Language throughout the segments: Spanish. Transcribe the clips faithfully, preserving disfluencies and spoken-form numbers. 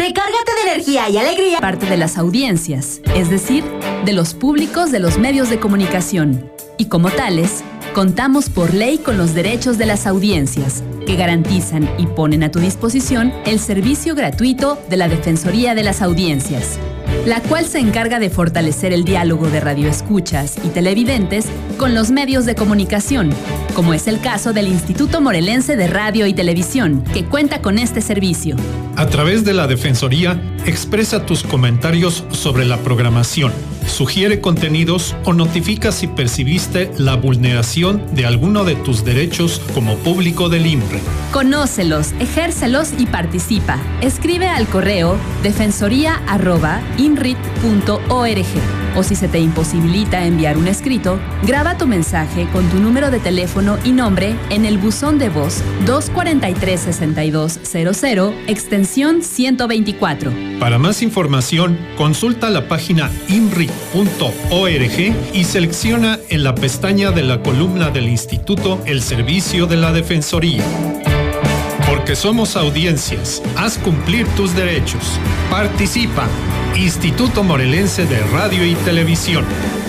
Recárgate de energía y alegría. Parte de las audiencias, es decir, de los públicos de los medios de comunicación. Y como tales, contamos por ley con los derechos de las audiencias, que garantizan y ponen a tu disposición el servicio gratuito de la Defensoría de las Audiencias, la cual se encarga de fortalecer el diálogo de radioescuchas y televidentes con los medios de comunicación, como es el caso del Instituto Morelense de Radio y Televisión, que cuenta con este servicio. A través de la Defensoría, expresa tus comentarios sobre la programación, sugiere contenidos o notifica si percibiste la vulneración de alguno de tus derechos como público del I M R E. Conócelos, ejércelos y participa. Escribe al correo defensoría arroba inrit punto org. O si se te imposibilita enviar un escrito, graba tu mensaje con tu número de teléfono y nombre en el buzón de voz dos cuatro tres, seis dos cero cero, extensión ciento veinticuatro. Para más información, consulta la página inrit punto org y selecciona en la pestaña de la columna del Instituto el servicio de la Defensoría. Porque somos audiencias, haz cumplir tus derechos. Participa. Instituto Morelense de Radio y Televisión.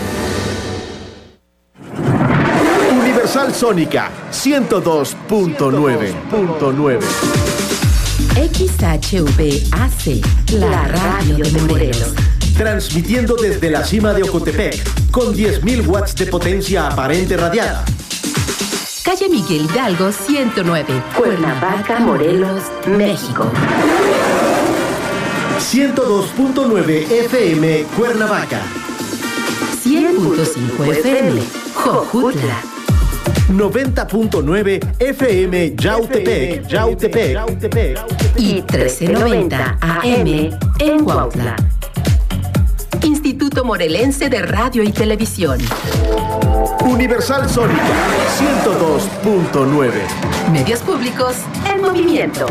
Universal Sónica ciento dos punto nueve. X H V A C, la radio de Morelos. Transmitiendo desde la cima de Ocotepec, con diez mil watts de potencia aparente radiada. Calle Miguel Hidalgo ciento nueve, Cuernavaca, Morelos, México. ciento dos punto nueve F M, Cuernavaca. cien punto cinco F M, Jojutla. noventa punto nueve F M, Yautepec, Yautepec. Y mil noventa A M en Cuautla. Instituto Morelense de Radio y Televisión. Universal Sónica ciento dos punto nueve. Medios públicos en movimiento.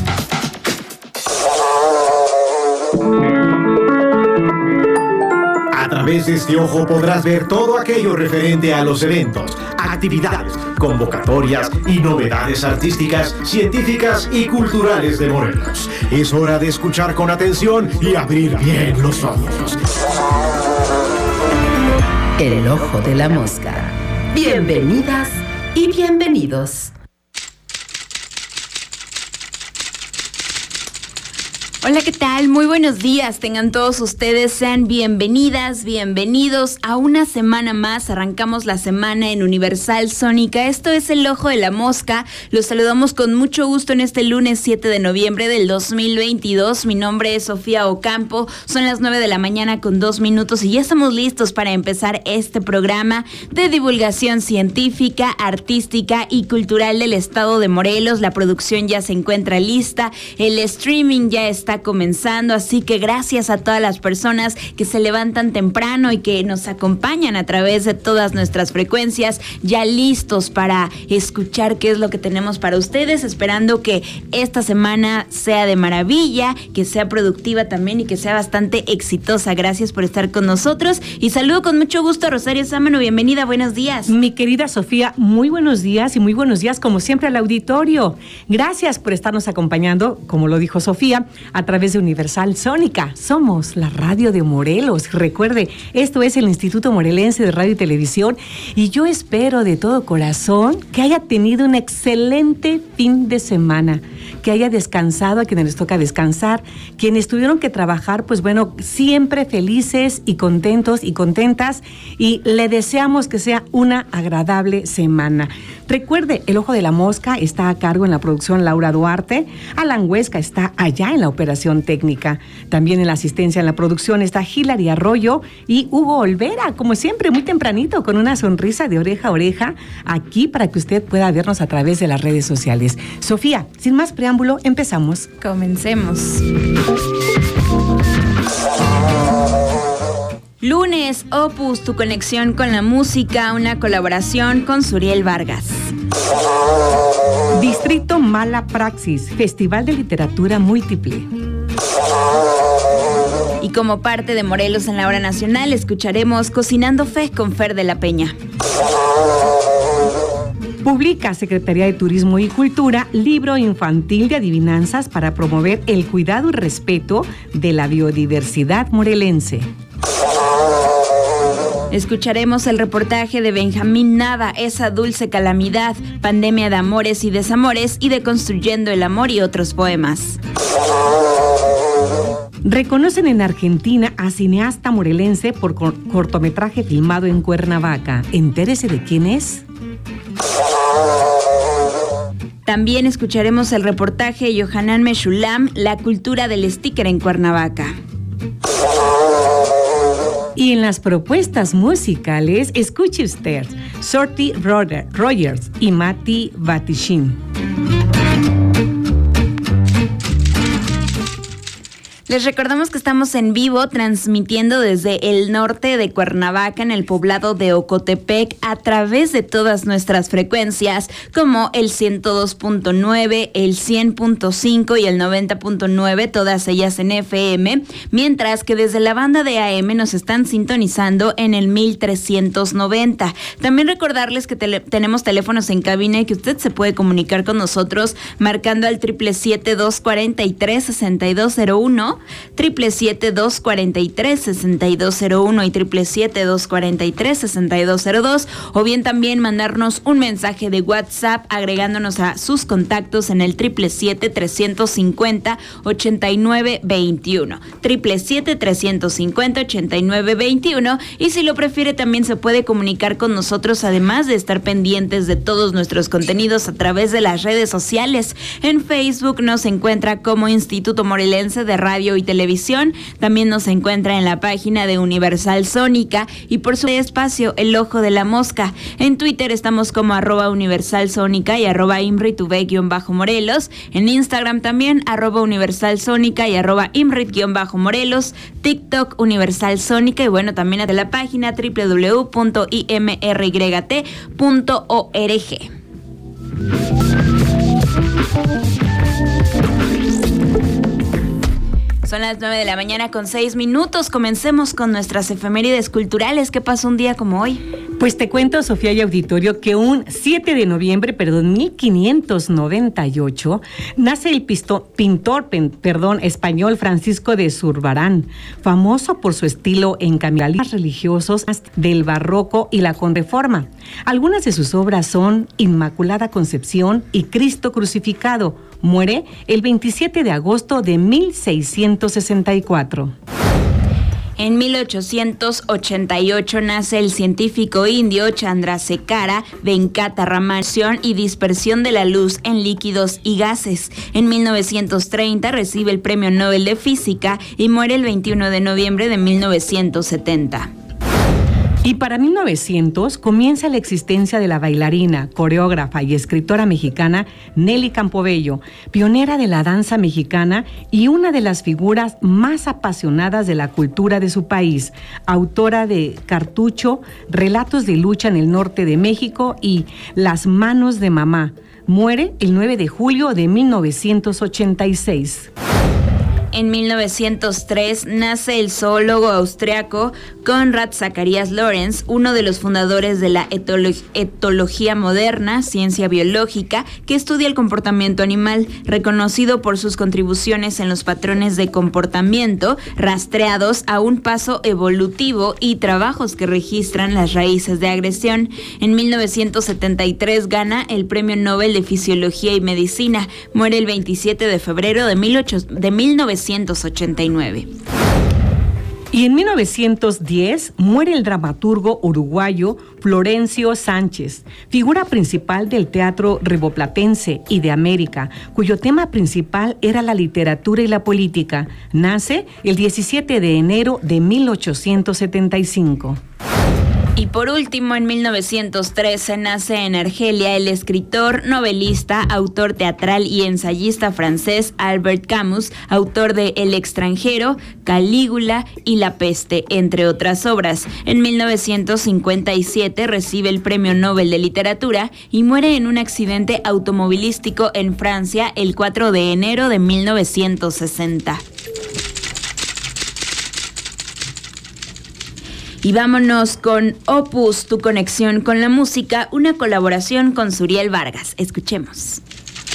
A través de este ojo podrás ver todo aquello referente a los eventos, actividades, convocatorias y novedades artísticas, científicas y culturales de Morelos. Es hora de escuchar con atención y abrir bien los ojos. El ojo de la mosca. Bienvenidas y bienvenidos. Hola, ¿qué tal? Muy buenos días. Tengan todos ustedes, sean bienvenidas, bienvenidos a una semana más. Arrancamos la semana en Universal Sónica. Esto es El Ojo de la Mosca. Los saludamos con mucho gusto en este lunes siete de noviembre del dos mil veintidós. Mi nombre es Sofía Ocampo. Son las nueve de la mañana con dos minutos y ya estamos listos para empezar este programa de divulgación científica, artística y cultural del estado de Morelos. La producción ya se encuentra lista. El streaming ya está comenzando, así que gracias a todas las personas que se levantan temprano y que nos acompañan a través de todas nuestras frecuencias, ya listos para escuchar qué es lo que tenemos para ustedes, esperando que esta semana sea de maravilla, que sea productiva también y que sea bastante exitosa. Gracias por estar con nosotros y saludo con mucho gusto a Rosario Sámano. Bienvenida, buenos días. Mi querida Sofía, muy buenos días y muy buenos días como siempre al auditorio. Gracias por estarnos acompañando, como lo dijo Sofía, a través de Universal Sónica. Somos la radio de Morelos. Recuerde, esto es el Instituto Morelense de Radio y Televisión y yo espero de todo corazón que haya tenido un excelente fin de semana, que haya descansado a quienes les toca descansar, quienes tuvieron que trabajar, pues bueno, siempre felices y contentos y contentas y le deseamos que sea una agradable semana. Recuerde, El Ojo de la Mosca está a cargo en la producción Laura Duarte, Alan Huesca está allá en la operación técnica, también en la asistencia en la producción está Hilary Arroyo y Hugo Olvera, como siempre, muy tempranito, con una sonrisa de oreja a oreja, aquí para que usted pueda vernos a través de las redes sociales. Sofía, sin más preámbulo, empezamos. Comencemos. Lunes, Opus, tu conexión con la música, una colaboración con Suriel Vargas. Distrito Mala Praxis, Festival de Literatura Múltiple. Y como parte de Morelos en la Hora Nacional, escucharemos Cocinando Fe con Fer de la Peña. Publica Secretaría de Turismo y Cultura libro infantil de adivinanzas para promover el cuidado y respeto de la biodiversidad morelense. Escucharemos el reportaje de Benjamín Nava, Esa dulce calamidad, pandemia de amores y desamores y de Construyendo el amor y otros poemas. Reconocen en Argentina a cineasta morelense por cor- cortometraje filmado en Cuernavaca. Entérese de quién es. También escucharemos el reportaje de Yohanan Meshulam, La cultura del sticker en Cuernavaca. Y en las propuestas musicales, escuche usted Shorty Rogers y Mati Batishin. Les recordamos que estamos en vivo transmitiendo desde el norte de Cuernavaca en el poblado de Ocotepec a través de todas nuestras frecuencias como el ciento dos punto nueve, el cien punto cinco y el noventa punto nueve, todas ellas en F M, mientras que desde la banda de A M nos están sintonizando en el mil trescientos noventa. También recordarles que tele- tenemos teléfonos en cabina y que usted se puede comunicar con nosotros marcando al siete siete siete, dos cuatro tres, seis dos cero uno, siete siete siete, dos cuatro tres, seis dos cero uno y siete siete siete, dos cuatro tres, seis dos cero dos, o bien también mandarnos un mensaje de WhatsApp agregándonos a sus contactos en el siete siete siete, tres cinco cero, ocho nueve dos uno, siete siete siete, tres cinco cero, ocho nueve dos uno, y si lo prefiere también se puede comunicar con nosotros, además de estar pendientes de todos nuestros contenidos a través de las redes sociales. En Facebook nos encuentra como Instituto Morelense de Radio y Televisión, también nos encuentra en la página de Universal Sónica y por su espacio El Ojo de la Mosca. En Twitter estamos como arroba Universal Sónica y arroba Imrit-Morelos. En Instagram también arroba Universal Sónica y arroba Imrit-Morelos. TikTok Universal Sónica y bueno, también de la página doble u doble u doble u punto i m r y t punto org. Son las nueve de la mañana con seis minutos. Comencemos con nuestras efemérides culturales. ¿Qué pasó un día como hoy? Pues te cuento, Sofía y auditorio, que un siete de noviembre, perdón, mil quinientos noventa y ocho, nace el pisto, pintor pen, perdón, español Francisco de Zurbarán, famoso por su estilo en cameralistas religiosos del barroco y la Contrarreforma. Algunas de sus obras son Inmaculada Concepción y Cristo Crucificado. Muere el veintisiete de agosto de mil seiscientos sesenta y cuatro. En mil ochocientos ochenta y ocho nace el científico indio Chandrasekhara Venkata Raman y dispersión de la luz en líquidos y gases. En mil novecientos treinta recibe el Premio Nobel de Física y muere el veintiuno de noviembre de mil novecientos setenta. Y para mil novecientos comienza la existencia de la bailarina, coreógrafa y escritora mexicana Nelly Campobello, pionera de la danza mexicana y una de las figuras más apasionadas de la cultura de su país, autora de Cartucho, Relatos de lucha en el norte de México y Las manos de mamá. Muere el nueve de julio de mil novecientos ochenta y seis. En mil novecientos tres nace el zoólogo austriaco Konrad Zacharias Lorenz, uno de los fundadores de la etolo- etología moderna, ciencia biológica, que estudia el comportamiento animal, reconocido por sus contribuciones en los patrones de comportamiento rastreados a un paso evolutivo y trabajos que registran las raíces de agresión. En mil novecientos setenta y tres gana el Premio Nobel de Fisiología y Medicina. Muere el veintisiete de febrero de, mil novecientos ochenta y nueve. Y en mil novecientos diez muere el dramaturgo uruguayo Florencio Sánchez, figura principal del teatro riboplatense y de América, cuyo tema principal era la literatura y la política. Nace el diecisiete de enero de mil ochocientos setenta y cinco. Y por último, en mil novecientos trece nace en Argelia el escritor, novelista, autor teatral y ensayista francés Albert Camus, autor de El extranjero, Calígula y La peste, entre otras obras. En mil novecientos cincuenta y siete recibe el Premio Nobel de Literatura y muere en un accidente automovilístico en Francia el cuatro de enero de mil novecientos sesenta. Y vámonos con Opus, tu conexión con la música, una colaboración con Suriel Vargas. Escuchemos.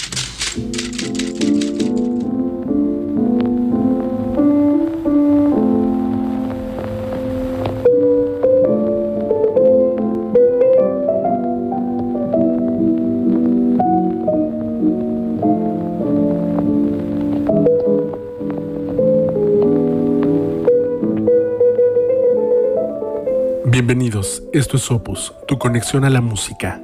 Bienvenidos, esto es Opus, tu conexión a la música.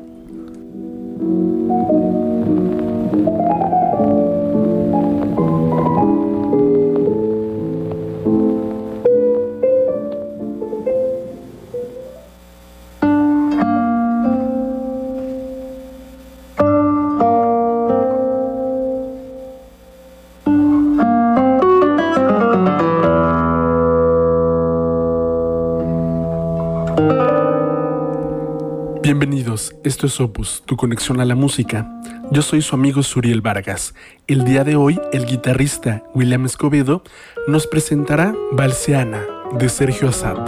Bienvenidos, esto es Opus, tu conexión a la música. Yo soy su amigo Suriel Vargas. El día de hoy, el guitarrista William Escobedo nos presentará Balseana, de Sergio Assad.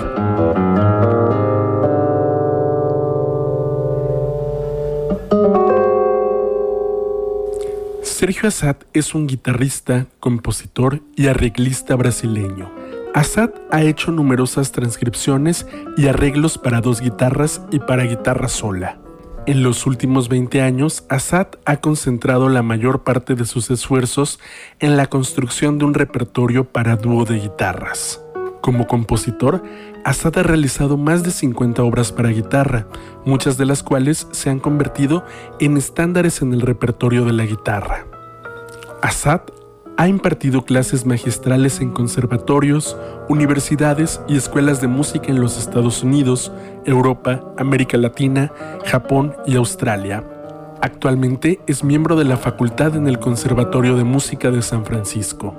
Sergio Assad es un guitarrista, compositor y arreglista brasileño. Assad ha hecho numerosas transcripciones y arreglos para dos guitarras y para guitarra sola. En los últimos veinte años, Assad ha concentrado la mayor parte de sus esfuerzos en la construcción de un repertorio para dúo de guitarras. Como compositor, Assad ha realizado más de cincuenta obras para guitarra, muchas de las cuales se han convertido en estándares en el repertorio de la guitarra. Assad ha impartido clases magistrales en conservatorios, universidades y escuelas de música en los Estados Unidos, Europa, América Latina, Japón y Australia. Actualmente es miembro de la facultad en el Conservatorio de Música de San Francisco.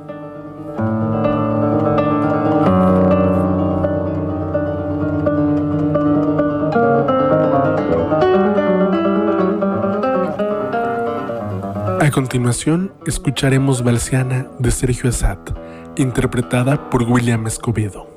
A continuación, escucharemos Balseana de Sergio Assad, interpretada por William Escobedo.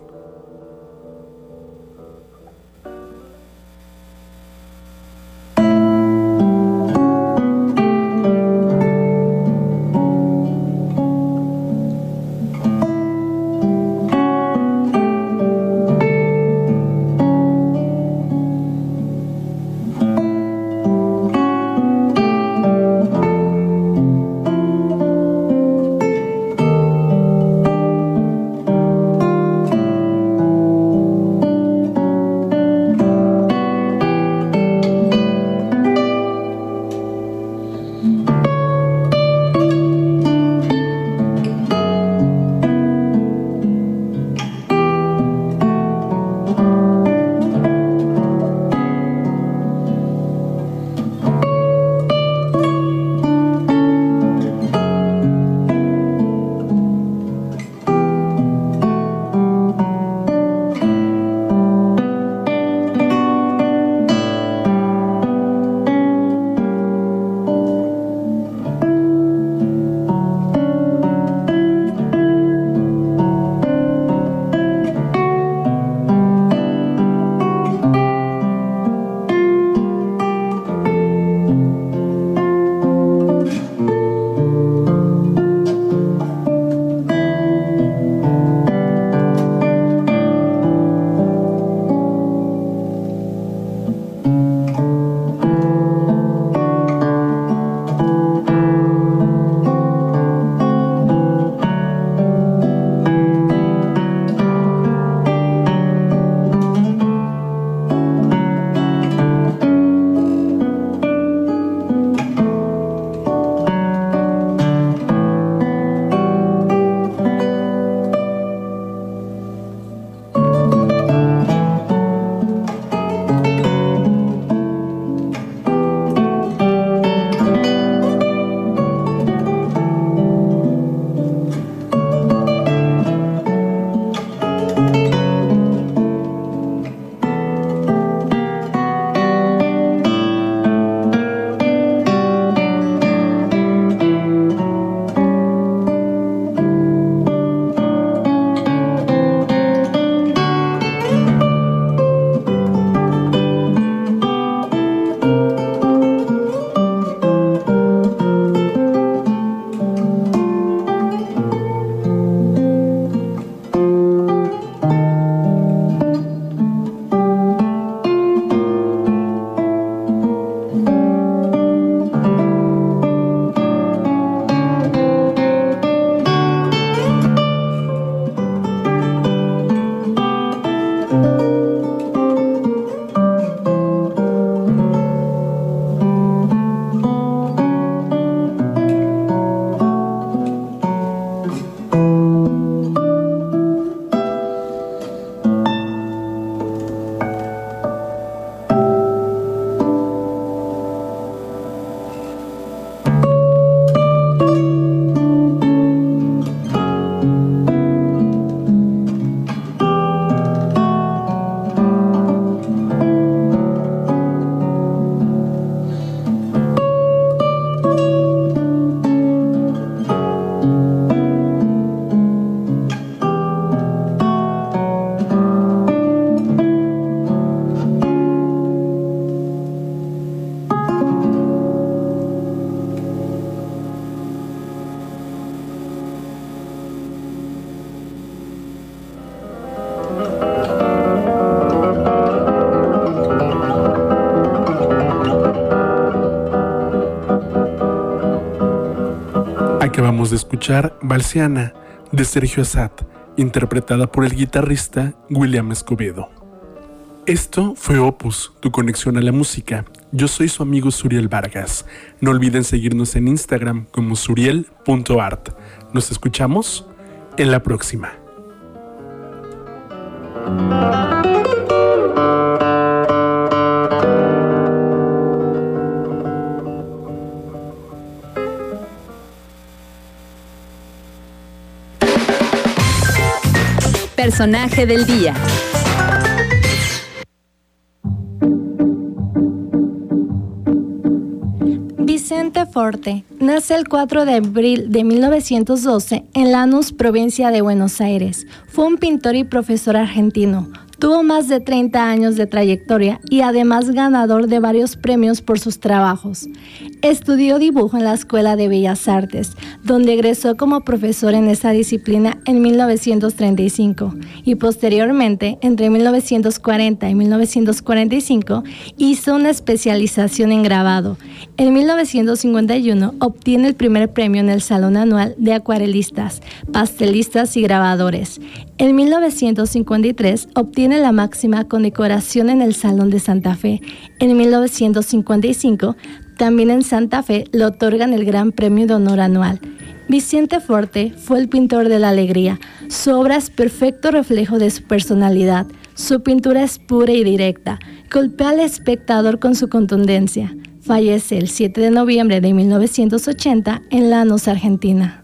Acabamos de escuchar Balsiana, de Sergio Assad, interpretada por el guitarrista William Escobedo. Esto fue Opus, tu conexión a la música. Yo soy su amigo Suriel Vargas. No olviden seguirnos en Instagram como suriel punto art. Nos escuchamos en la próxima. Personaje del día. Vicente Forte nace el cuatro de abril de mil novecientos doce en Lanús, provincia de Buenos Aires. Fue un pintor y profesor argentino. Tuvo más de treinta años de trayectoria y además ganador de varios premios por sus trabajos. Estudió dibujo en la Escuela de Bellas Artes, donde egresó como profesor en esa disciplina en mil novecientos treinta y cinco y posteriormente, entre mil novecientos cuarenta y mil novecientos cuarenta y cinco, hizo una especialización en grabado. En mil novecientos cincuenta y uno obtiene el primer premio en el Salón Anual de Acuarelistas, Pastelistas y Grabadores. En mil novecientos cincuenta y tres obtiene la máxima condecoración en el Salón de Santa Fe. En mil novecientos cincuenta y cinco, también en Santa Fe le otorgan el Gran Premio de Honor Anual. Vicente Forte fue el pintor de la alegría. Su obra es perfecto reflejo de su personalidad. Su pintura es pura y directa. Golpea al espectador con su contundencia. Fallece el siete de noviembre de mil novecientos ochenta en Lanús, Argentina.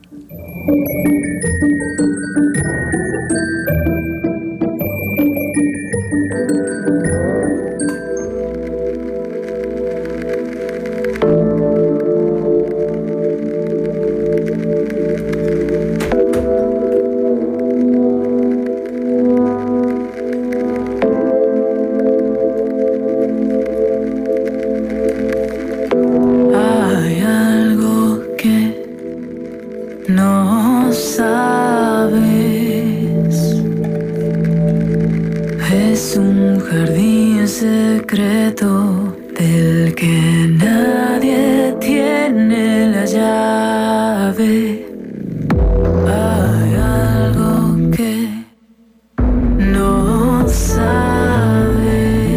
Secreto del que nadie tiene la llave. Hay algo que no sabes.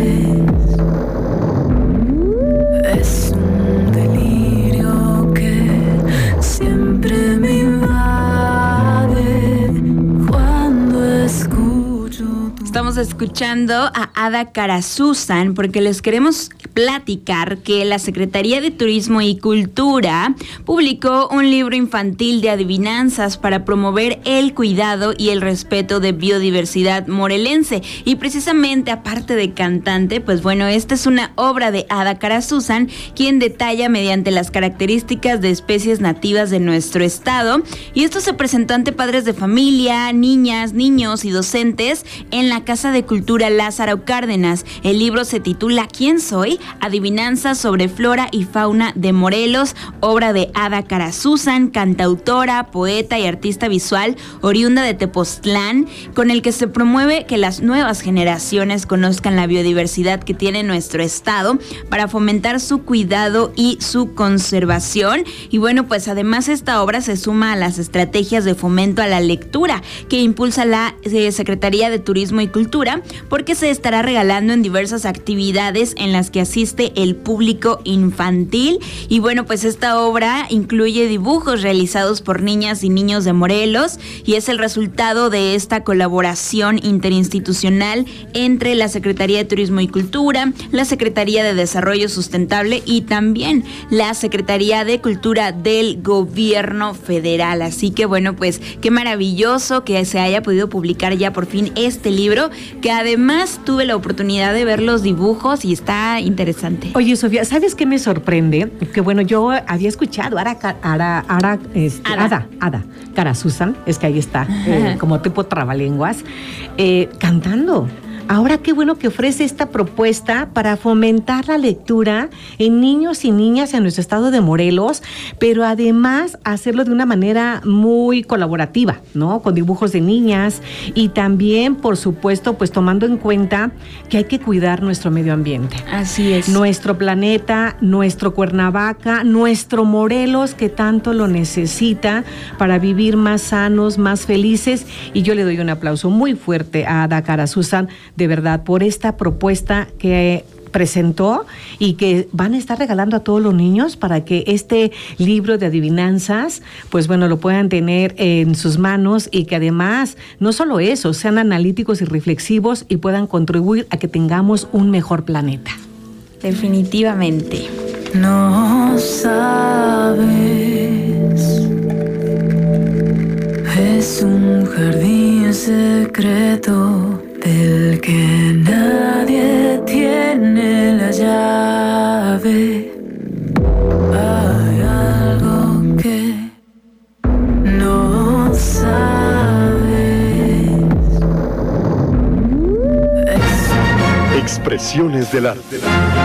Es un delirio que siempre me invade cuando escucho tu... Estamos escuchando a Ada Carazuzán porque les queremos platicar que la Secretaría de Turismo y Cultura publicó un libro infantil de adivinanzas para promover el cuidado y el respeto de biodiversidad morelense. Y precisamente, aparte de cantante, pues bueno, esta es una obra de Ada Carazuzán, quien detalla mediante las características de especies nativas de nuestro estado. Y esto se presentó ante padres de familia, niñas, niños y docentes en la Casa de Cultura Lázaro Cárdenas. El libro se titula ¿Quién soy? Adivinanzas sobre flora y fauna de Morelos, obra de Ada Carazuzán, cantautora, poeta y artista visual oriunda de Tepoztlán, con el que se promueve que las nuevas generaciones conozcan la biodiversidad que tiene nuestro estado para fomentar su cuidado y su conservación. Y bueno, pues además esta obra se suma a las estrategias de fomento a la lectura que impulsa la eh, Secretaría de Turismo y Cultura, porque se estará regalando en diversas actividades en las que asiste el público infantil. Y bueno, pues esta obra incluye dibujos realizados por niñas y niños de Morelos y es el resultado de esta colaboración interinstitucional entre la Secretaría de Turismo y Cultura, la Secretaría de Desarrollo Sustentable y también la Secretaría de Cultura del Gobierno Federal. Así que bueno, pues qué maravilloso que se haya podido publicar ya por fin este libro, que además tuve la oportunidad de ver los dibujos y está interesante. Oye, Sofía, ¿sabes qué me sorprende? Que bueno, yo había escuchado Ara, Ara, Ara, este, Ada. Ada, Ada Carazuzán, es que ahí está, eh, como tipo trabalenguas, eh, cantando. Ahora qué bueno que ofrece esta propuesta para fomentar la lectura en niños y niñas en nuestro estado de Morelos, pero además hacerlo de una manera muy colaborativa, ¿no? Con dibujos de niñas y también, por supuesto, pues tomando en cuenta que hay que cuidar nuestro medio ambiente. Así es. Nuestro planeta, nuestro Cuernavaca, nuestro Morelos, que tanto lo necesita para vivir más sanos, más felices. Y yo le doy un aplauso muy fuerte a Ada Susan, de verdad, por esta propuesta que presentó y que van a estar regalando a todos los niños para que este libro de adivinanzas, pues bueno, lo puedan tener en sus manos y que además, no solo eso, sean analíticos y reflexivos y puedan contribuir a que tengamos un mejor planeta. Definitivamente. No sabes, es un jardín secreto del que nadie tiene la llave. Hay algo que no sabes. Expresiones del arte.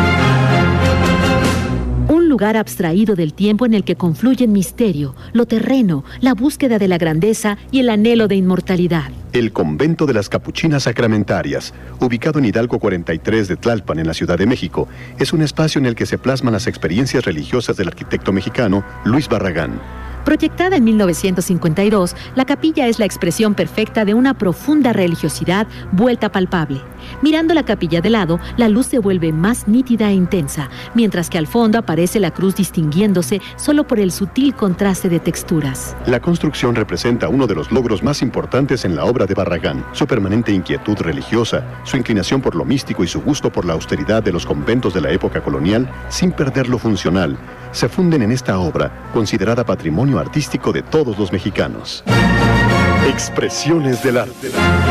Un lugar abstraído del tiempo en el que confluyen misterio, lo terreno, la búsqueda de la grandeza y el anhelo de inmortalidad. El Convento de las Capuchinas Sacramentarias, ubicado en Hidalgo cuarenta y tres de Tlalpan, en la Ciudad de México, es un espacio en el que se plasman las experiencias religiosas del arquitecto mexicano Luis Barragán. Proyectada en mil novecientos cincuenta y dos, la capilla es la expresión perfecta de una profunda religiosidad vuelta palpable. Mirando la capilla de lado, la luz se vuelve más nítida e intensa, mientras que al fondo aparece la cruz distinguiéndose solo por el sutil contraste de texturas. La construcción representa uno de los logros más importantes en la obra de Barragán. Su permanente inquietud religiosa, su inclinación por lo místico y su gusto por la austeridad de los conventos de la época colonial, sin perder lo funcional, se funden en esta obra, considerada patrimonio artístico de todos los mexicanos. Expresiones del arte.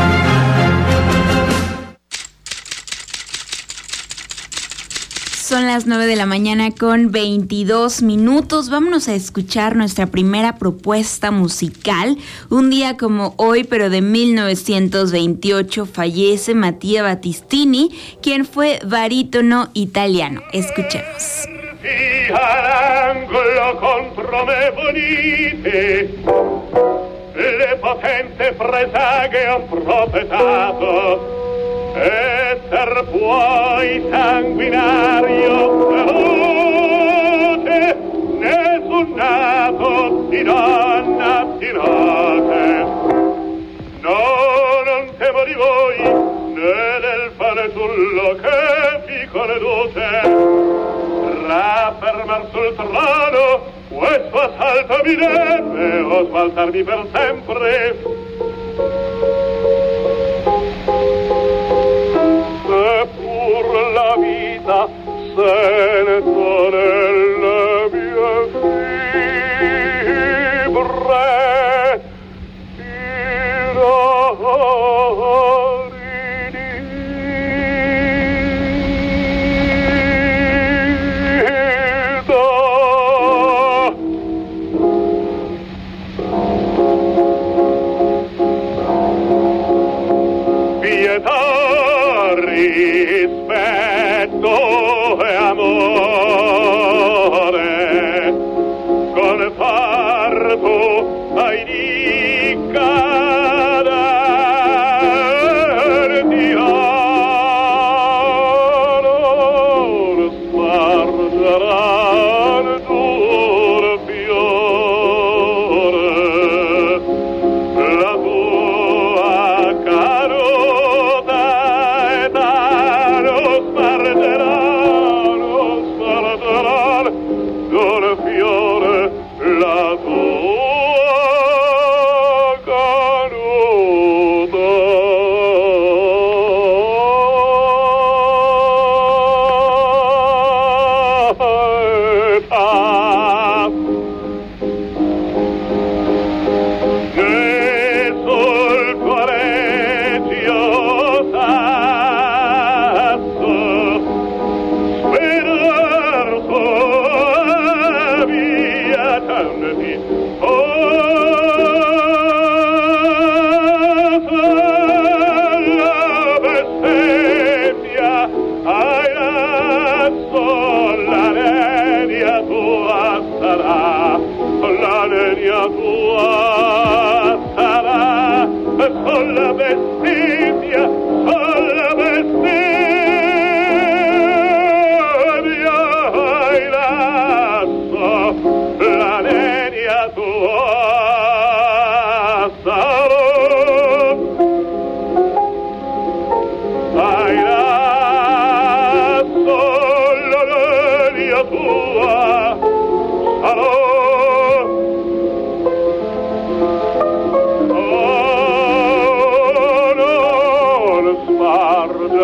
Son las nueve de la mañana con veintidós minutos. Vámonos a escuchar nuestra primera propuesta musical. Un día como hoy, pero de mil novecientos veintiocho, fallece Mattia Battistini, quien fue barítono italiano. Escuchemos. All'angolo contro me venite, le potente presaghe ho propettato, esser puoi sanguinario feroce, nessun nato di donna ti note. No, non temo di voi, né del fanciullo che vi conduce. Raffermar sul trono questo assalto mi deve o smaltarmi per sempre. Seppur la vita sento nelle mie fibre i dolori rispetto e amore con parto ai di cader di amor spargeran dur fiore la tua carota e taro spargerà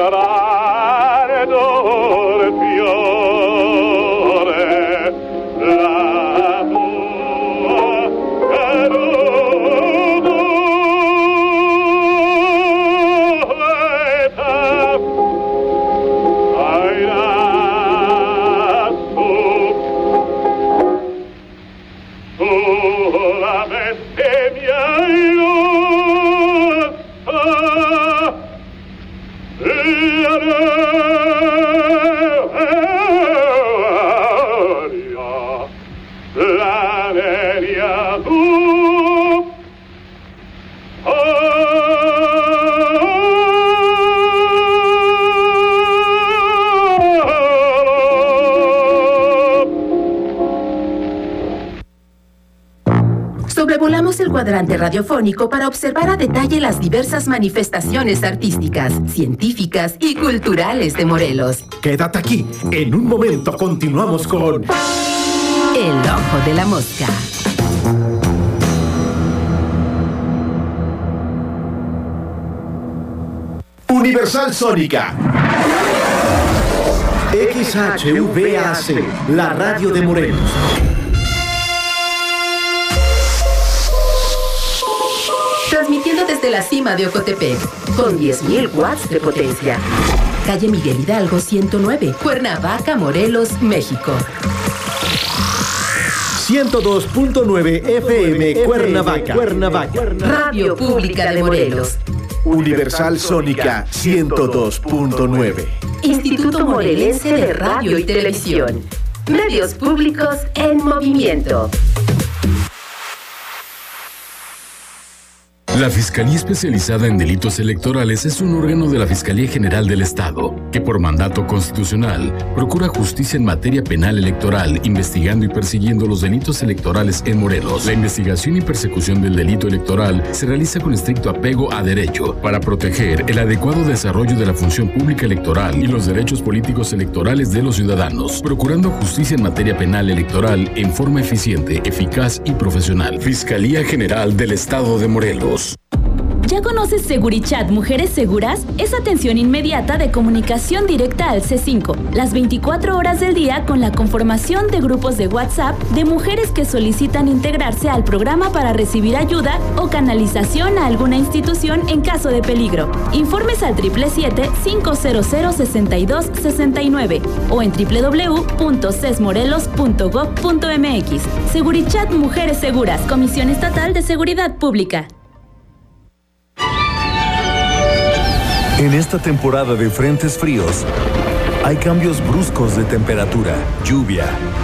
Sobrevolamos el cuadrante radiofónico para observar a detalle las diversas manifestaciones artísticas, científicas y culturales de Morelos. Quédate aquí. En un momento continuamos con... El Ojo de la Mosca. Universal Sónica. X H V A C, la radio de Morelos. Transmitiendo desde la cima de Ocotepec, con diez mil watts de potencia. Calle Miguel Hidalgo ciento nueve, Cuernavaca, Morelos, México. ciento dos punto nueve F M, Cuernavaca, Cuernavaca. Radio Pública de Morelos. Universal Sónica ciento dos punto nueve. Instituto Morelense de Radio y Televisión. Medios públicos en movimiento. La Fiscalía Especializada en Delitos Electorales es un órgano de la Fiscalía General del Estado, que por mandato constitucional procura justicia en materia penal electoral, investigando y persiguiendo los delitos electorales en Morelos. La investigación y persecución del delito electoral se realiza con estricto apego a derecho, para proteger el adecuado desarrollo de la función pública electoral y los derechos políticos electorales de los ciudadanos, procurando justicia en materia penal electoral en forma eficiente, eficaz y profesional. Fiscalía General del Estado de Morelos. ¿Ya conoces Segurichat Mujeres Seguras? Es atención inmediata de comunicación directa al C cinco, las veinticuatro horas del día, con la conformación de grupos de WhatsApp de mujeres que solicitan integrarse al programa para recibir ayuda o canalización a alguna institución en caso de peligro. Informes al siete siete siete, cinco cero cero, seis dos seis nueve o en doble u doble u doble u punto ces morelos punto gob punto m x. Segurichat Mujeres Seguras, Comisión Estatal de Seguridad Pública. En esta temporada de frentes fríos, hay cambios bruscos de temperatura, lluvia,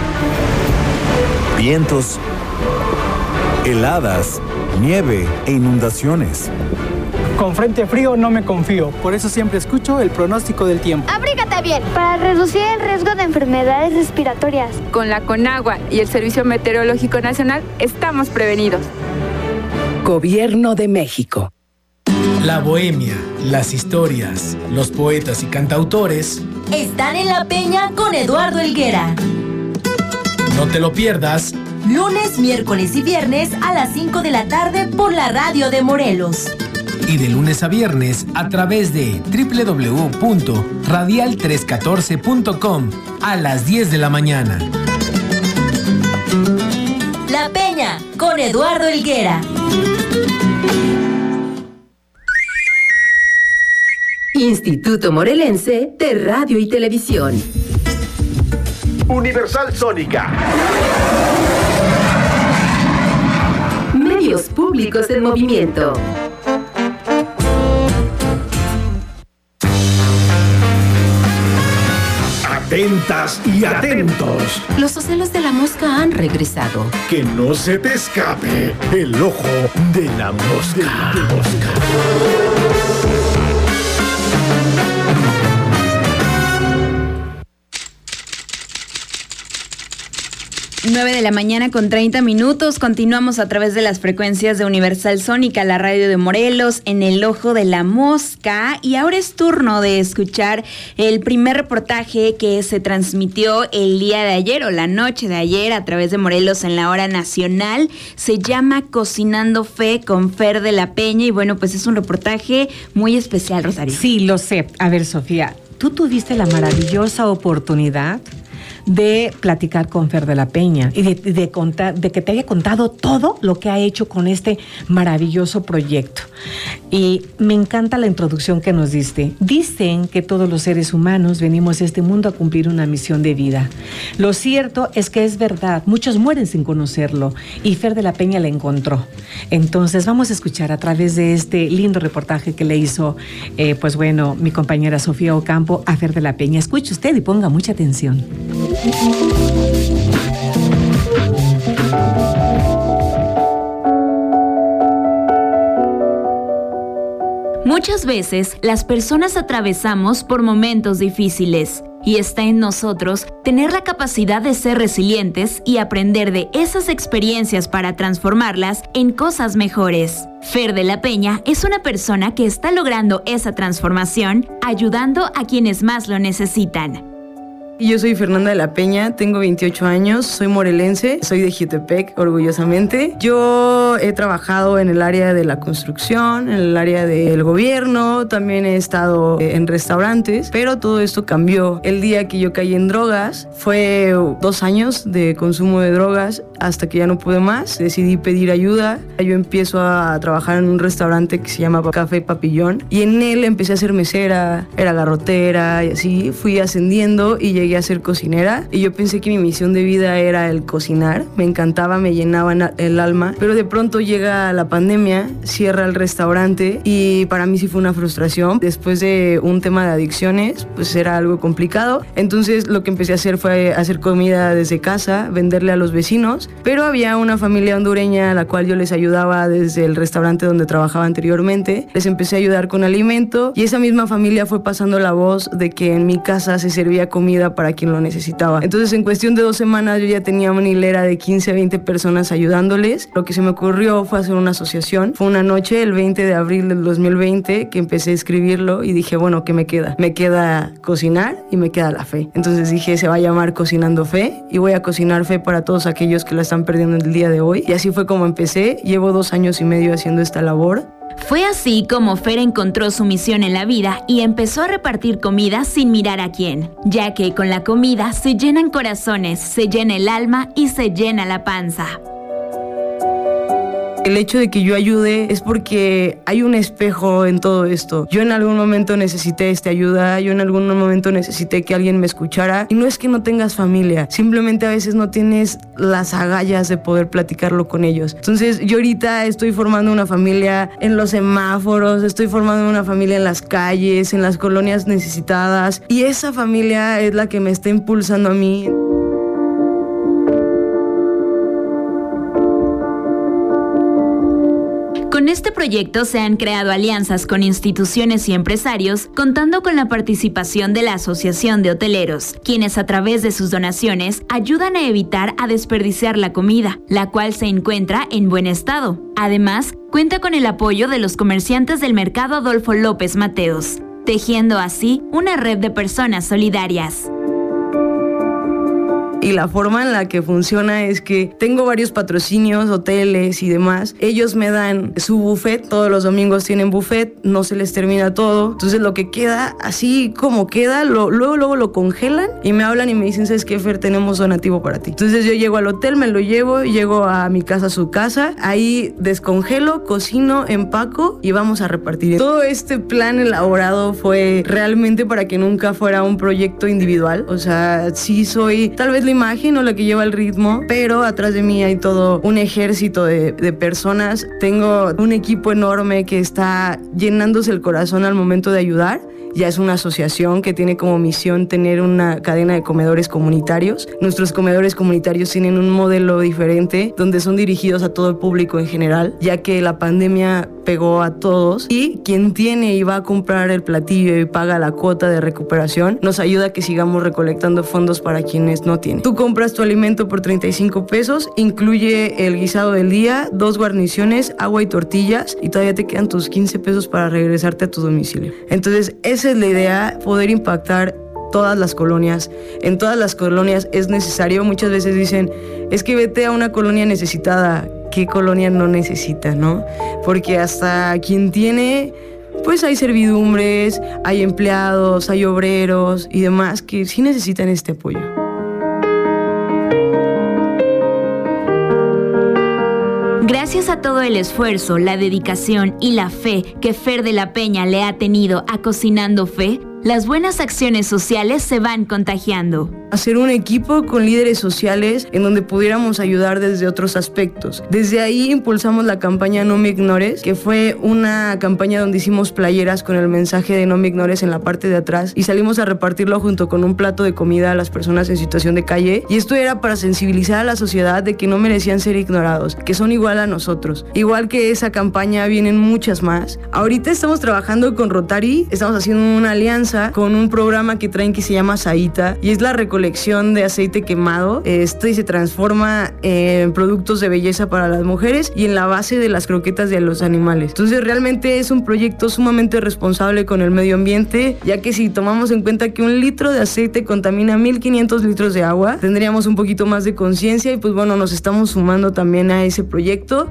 vientos, heladas, nieve e inundaciones. Con frente frío no me confío, por eso siempre escucho el pronóstico del tiempo. Abrígate bien para reducir el riesgo de enfermedades respiratorias. Con la Conagua y el Servicio Meteorológico Nacional estamos prevenidos. Gobierno de México. La bohemia, las historias, los poetas y cantautores están en La Peña con Eduardo Helguera. No te lo pierdas. Lunes, miércoles y viernes a las cinco de la tarde por la radio de Morelos. Y de lunes a viernes a través de doble u doble u doble u punto radial trescientos catorce punto com a las diez de la mañana. La Peña con Eduardo Helguera. Instituto Morelense de Radio y Televisión. Universal Sónica. Medios públicos en movimiento. Atentas y atentos. Los ocelos de la mosca han regresado. Que no se te escape el ojo de la mosca. De la mosca. nueve de la mañana con treinta minutos. Continuamos a través de las frecuencias de Universal Sónica, la radio de Morelos, en el ojo de la mosca. Y ahora es turno de escuchar el primer reportaje que se transmitió el día de ayer o la noche de ayer a través de Morelos en la hora nacional. Se llama Cocinando Fe con Fer de la Peña. Y bueno, pues es un reportaje muy especial, Rosario. Sí, lo sé. A ver, Sofía, tú tuviste la maravillosa oportunidad de platicar con Fer de la Peña y de, de, contar, de que te haya contado todo lo que ha hecho con este maravilloso proyecto. Y me encanta la introducción que nos diste. Dicen que todos los seres humanos venimos a este mundo a cumplir una misión de vida. Lo cierto es que es verdad, muchos mueren sin conocerlo y Fer de la Peña la encontró. Entonces vamos a escuchar a través de este lindo reportaje que le hizo, eh, pues bueno, mi compañera Sofía Ocampo a Fer de la Peña. Escuche usted y ponga mucha atención. Muchas veces las personas atravesamos por momentos difíciles y está en nosotros tener la capacidad de ser resilientes y aprender de esas experiencias para transformarlas en cosas mejores. Fer de la Peña es una persona que está logrando esa transformación ayudando a quienes más lo necesitan. Yo soy Fernanda de la Peña, tengo veintiocho años, soy morelense, soy de Jiutepec, orgullosamente. Yo he trabajado en el área de la construcción, en el área del gobierno, también he estado en restaurantes, pero todo esto cambió el día que yo caí en drogas. Fue dos años de consumo de drogas hasta que ya no pude más. Decidí pedir ayuda. Yo empiezo a trabajar en un restaurante que se llama Café Papillón y en él empecé a ser mesera, era garrotera y así. Fui ascendiendo y llegué a ser cocinera y yo pensé que mi misión de vida era el cocinar. Me encantaba, me llenaba el alma, pero de pronto llega la pandemia, cierra el restaurante y para mí sí fue una frustración. Después de un tema de adicciones, pues era algo complicado. Entonces lo que empecé a hacer fue hacer comida desde casa, venderle a los vecinos, pero había una familia hondureña a la cual yo les ayudaba desde el restaurante donde trabajaba anteriormente. Les empecé a ayudar con alimento y esa misma familia fue pasando la voz de que en mi casa se servía comida para quien lo necesitaba. Entonces en cuestión de dos semanas yo ya tenía una hilera de quince a veinte personas ayudándoles. Lo que se me ocurrió fue hacer una asociación. Fue una noche, el veinte de abril del dos mil veinte, que empecé a escribirlo y dije, bueno, ¿qué me queda? Me queda cocinar y me queda la fe. Entonces dije, se va a llamar Cocinando Fe y voy a cocinar fe para todos aquellos que la están perdiendo el día de hoy. Y así fue como empecé. Llevo dos años y medio haciendo esta labor. Fue así como Fer encontró su misión en la vida y empezó a repartir comida sin mirar a quién, ya que con la comida se llenan corazones, se llena el alma y se llena la panza. El hecho de que yo ayude es porque hay un espejo en todo esto. Yo en algún momento necesité esta ayuda, yo en algún momento necesité que alguien me escuchara. Y no es que no tengas familia, simplemente a veces no tienes las agallas de poder platicarlo con ellos. Entonces yo ahorita estoy formando una familia en los semáforos, estoy formando una familia en las calles, en las colonias necesitadas. Y esa familia es la que me está impulsando a mí. Con este proyecto se han creado alianzas con instituciones y empresarios, contando con la participación de la Asociación de Hoteleros, quienes a través de sus donaciones ayudan a evitar a desperdiciar la comida, la cual se encuentra en buen estado. Además, cuenta con el apoyo de los comerciantes del mercado Adolfo López Mateos, tejiendo así una red de personas solidarias. Y la forma en la que funciona es que tengo varios patrocinios, hoteles y demás. Ellos me dan su buffet, todos los domingos tienen buffet, no se les termina todo. Entonces lo que queda, así como queda, lo, luego, luego lo congelan y me hablan y me dicen, ¿sabes qué, Fer? Tenemos donativo para ti. Entonces yo llego al hotel, me lo llevo, llego a mi casa, a su casa, ahí descongelo, cocino, empaco y vamos a repartir. Todo este plan elaborado fue realmente para que nunca fuera un proyecto individual. O sea, sí soy tal vez la imagen o la que lleva el ritmo, pero atrás de mí hay todo un ejército de, de personas. Tengo un equipo enorme que está llenándose el corazón al momento de ayudar ya es una asociación que tiene como misión tener una cadena de comedores comunitarios. Nuestros comedores comunitarios tienen un modelo diferente, donde son dirigidos a todo el público en general, ya que la pandemia pegó a todos y quien tiene y va a comprar el platillo y paga la cuota de recuperación nos ayuda a que sigamos recolectando fondos para quienes no tienen. Tú compras tu alimento por treinta y cinco pesos, incluye el guisado del día, dos guarniciones, agua y tortillas y todavía te quedan tus quince pesos para regresarte a tu domicilio. Entonces esa es la idea, poder impactar todas las colonias. En todas las colonias es necesario. Muchas veces dicen, es que vete a una colonia necesitada. ¿Qué colonia no necesita, no? Porque hasta quien tiene, pues hay servidumbres, hay empleados, hay obreros y demás que sí necesitan este apoyo. Gracias a todo el esfuerzo, la dedicación y la fe que Fer de la Peña le ha tenido a Cocinando Fe, las buenas acciones sociales se van contagiando. Hacer un equipo con líderes sociales en donde pudiéramos ayudar desde otros aspectos. Desde ahí impulsamos la campaña No Me Ignores, que fue una campaña donde hicimos playeras con el mensaje de No Me Ignores en la parte de atrás y salimos a repartirlo junto con un plato de comida a las personas en situación de calle. Y esto era para sensibilizar a la sociedad de que no merecían ser ignorados, que son igual a nosotros. Igual que esa campaña vienen muchas más. Ahorita estamos trabajando con Rotary, estamos haciendo una alianza con un programa que traen que se llama Saíta y es la recolección de aceite quemado. Este se transforma en productos de belleza para las mujeres y en la base de las croquetas de los animales. Entonces realmente es un proyecto sumamente responsable con el medio ambiente, ya que si tomamos en cuenta que un litro de aceite contamina mil quinientos litros de agua, tendríamos un poquito más de conciencia y pues bueno, nos estamos sumando también a ese proyecto.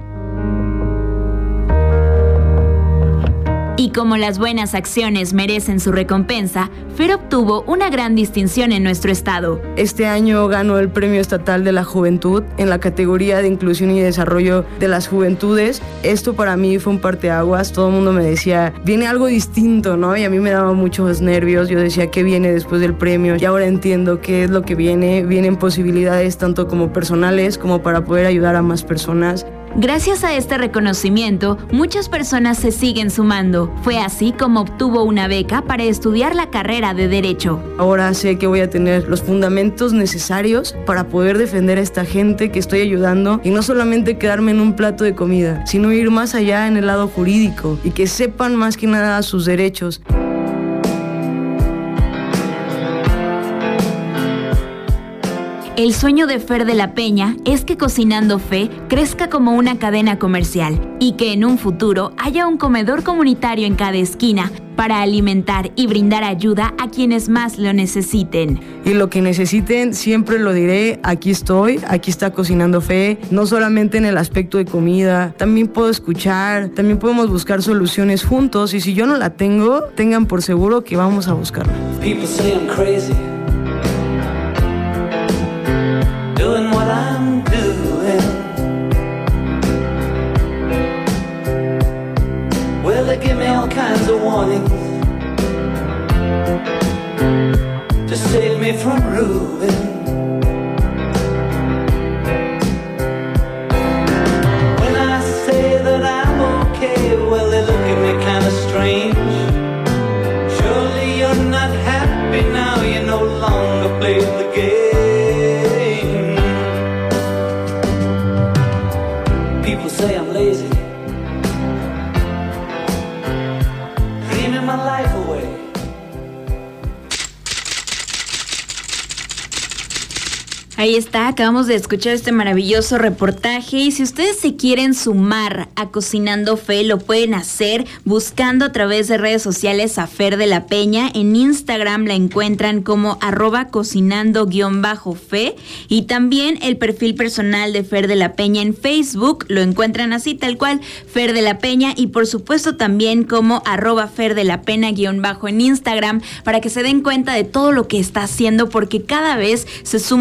Y como las buenas acciones merecen su recompensa, Fer obtuvo una gran distinción en nuestro estado. Este año ganó el Premio Estatal de la Juventud en la categoría de Inclusión y Desarrollo de las Juventudes. Esto para mí fue un parteaguas. Todo el mundo me decía, viene algo distinto, ¿no? Y a mí me daba muchos nervios. Yo decía, ¿qué viene después del premio? Y ahora entiendo qué es lo que viene. Vienen posibilidades tanto como personales como para poder ayudar a más personas. Gracias a este reconocimiento, muchas personas se siguen sumando. Fue así como obtuvo una beca para estudiar la carrera de Derecho. Ahora sé que voy a tener los fundamentos necesarios para poder defender a esta gente que estoy ayudando y no solamente quedarme en un plato de comida, sino ir más allá en el lado jurídico y que sepan más que nada sus derechos. El sueño de Fer de la Peña es que Cocinando Fe crezca como una cadena comercial y que en un futuro haya un comedor comunitario en cada esquina para alimentar y brindar ayuda a quienes más lo necesiten. Y lo que necesiten, siempre lo diré, aquí estoy, aquí está Cocinando Fe, no solamente en el aspecto de comida, también puedo escuchar, también podemos buscar soluciones juntos y si yo no la tengo, tengan por seguro que vamos a buscarla. People say I'm crazy. Doing what I'm doing. Well, they give me all kinds of warnings to save me from ruin. When I say that I'm okay, well, they look at me kind of strange. Surely you're not happy now, you no longer play the game. People say I'm lazy, dreaming my life away. Ahí está, acabamos de escuchar este maravilloso reportaje y si ustedes se quieren sumar a Cocinando Fe, lo pueden hacer buscando a través de redes sociales a Fer de la Peña. En Instagram la encuentran como arroba cocinando-fe y también el perfil personal de Fer de la Peña en Facebook lo encuentran así tal cual, Fer de la Peña, y por supuesto también como arroba Fer de la Pena-bajo en Instagram para que se den cuenta de todo lo que está haciendo porque cada vez se suman más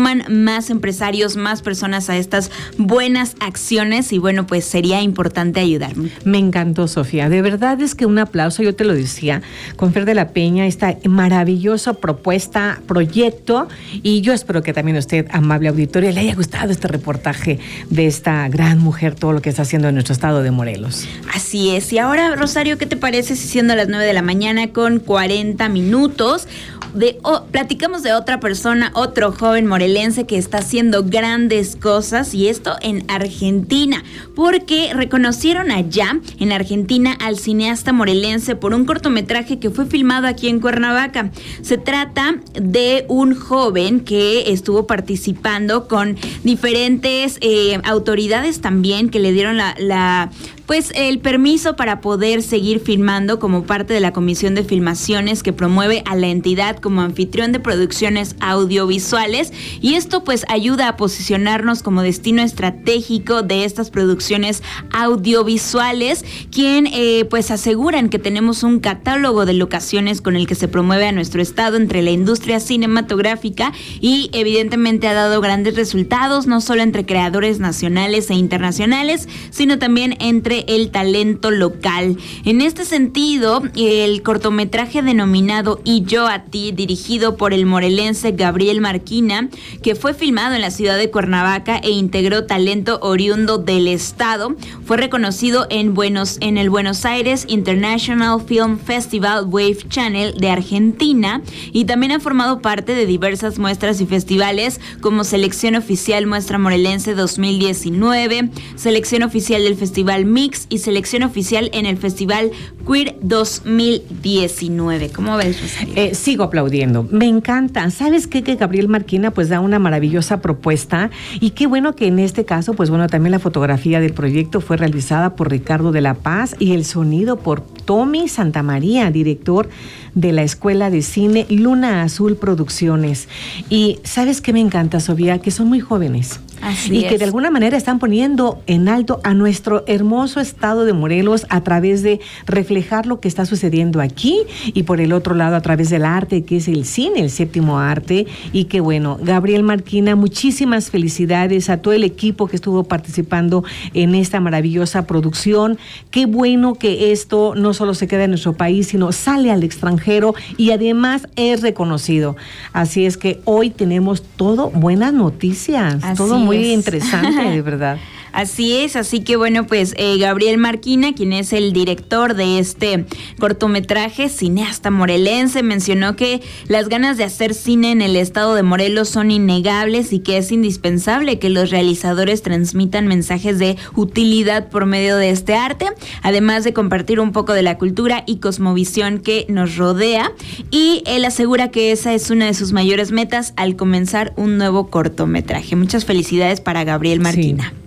más empresarios, más personas a estas buenas acciones y bueno, pues sería importante ayudar. Me encantó, Sofía. De verdad es que un aplauso, yo te lo decía, con Fer de la Peña, esta maravillosa propuesta, proyecto, y yo espero que también a usted, amable auditorio, le haya gustado este reportaje de esta gran mujer, todo lo que está haciendo en nuestro estado de Morelos. Así es. Y ahora, Rosario, ¿qué te parece si siendo las nueve de la mañana con cuarenta minutos? De, oh, platicamos de otra persona, otro joven morelense que está haciendo grandes cosas, y esto en Argentina, porque reconocieron allá en Argentina al cineasta morelense por un cortometraje que fue filmado aquí en Cuernavaca. Se trata de un joven que estuvo participando con diferentes eh, autoridades también que le dieron la, la pues el permiso para poder seguir filmando como parte de la Comisión de Filmaciones que promueve a la entidad como anfitrión de producciones audiovisuales, y esto pues ayuda a posicionarnos como destino estratégico de estas producciones audiovisuales, quien eh, pues aseguran que tenemos un catálogo de locaciones con el que se promueve a nuestro estado entre la industria cinematográfica, y evidentemente ha dado grandes resultados, no solo entre creadores nacionales e internacionales, sino también entre el talento local. En este sentido, el cortometraje denominado Y yo a ti, dirigido por el morelense Gabriel Marquina, que fue filmado en la ciudad de Cuernavaca e integró talento oriundo del estado, fue reconocido en Buenos, en el Buenos Aires International Film Festival Wave Channel de Argentina, y también ha formado parte de diversas muestras y festivales como Selección Oficial Muestra Morelense dos mil diecinueve, Selección Oficial del Festival Mix y Selección Oficial en el Festival Queer dos mil diecinueve. ¿Cómo ves, Rosario? Eh, sigo aplaudiendo. Me encanta. ¿Sabes qué? Que Gabriel Marquina pues da una maravillosa propuesta, y qué bueno que en este caso, pues bueno, también la fotografía del proyecto fue realizada por Ricardo de la Paz y el sonido por Tommy Santamaría, director de la Escuela de Cine Luna Azul Producciones. Y ¿sabes qué me encanta, Sofía? Que son muy jóvenes. Así y es. que de alguna manera están poniendo en alto a nuestro hermoso estado de Morelos a través de reflejar lo que está sucediendo aquí, y por el otro lado a través del arte, que es el cine, el séptimo arte. Y que bueno, Gabriel Marquina, muchísimas felicidades a todo el equipo que estuvo participando en esta maravillosa producción. Qué bueno que esto no solo se queda en nuestro país, sino sale al extranjero y además es reconocido. Así es que hoy tenemos todo buenas noticias, Así todo muy es. interesante, de verdad. Así es, así que bueno, pues eh, Gabriel Marquina, quien es el director de este cortometraje, cineasta morelense, mencionó que las ganas de hacer cine en el estado de Morelos son innegables y que es indispensable que los realizadores transmitan mensajes de utilidad por medio de este arte, además de compartir un poco de la cultura y cosmovisión que nos rodea, y él asegura que esa es una de sus mayores metas al comenzar un nuevo cortometraje. Muchas felicidades para Gabriel Marquina. Sí.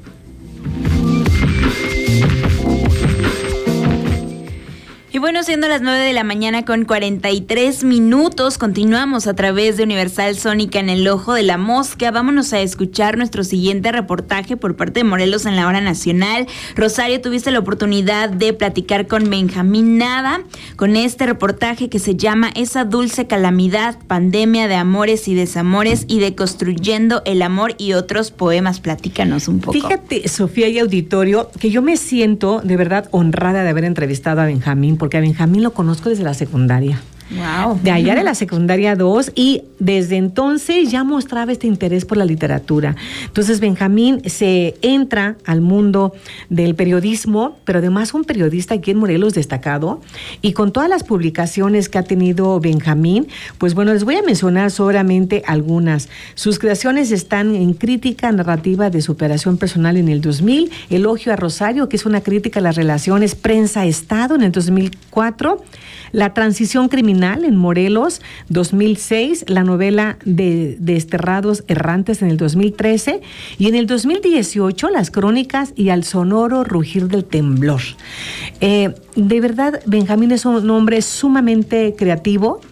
Y bueno, siendo las nueve de la mañana con cuarenta y tres minutos, continuamos a través de Universal Sónica en el Ojo de la Mosca. Vámonos a escuchar nuestro siguiente reportaje por parte de Morelos en la Hora Nacional. Rosario, tuviste la oportunidad de platicar con Benjamín Nava, con este reportaje que se llama Esa dulce calamidad, pandemia de amores y desamores y de construyendo el amor y otros poemas. Platícanos un poco. Fíjate, Sofía y auditorio, que yo me siento de verdad honrada de haber entrevistado a Benjamín, porque a Benjamín lo conozco desde la secundaria. Wow. De allá de la secundaria dos, y desde entonces ya mostraba este interés por la literatura. Entonces Benjamín se entra al mundo del periodismo, pero además un periodista aquí en Morelos destacado, y con todas las publicaciones que ha tenido Benjamín, pues bueno, les voy a mencionar solamente algunas. Sus creaciones están en Crítica Narrativa de Superación Personal en el dos mil, Elogio a Rosario, que es una crítica a las relaciones prensa-estado en el dos mil cuatro, La Transición Criminal en Morelos, dos mil seis, la novela de Desterrados Errantes en el dos mil trece, y en el dos mil dieciocho, Las Crónicas y Al Sonoro Rugir del Temblor. Eh, de verdad, Benjamín es un hombre sumamente creativo,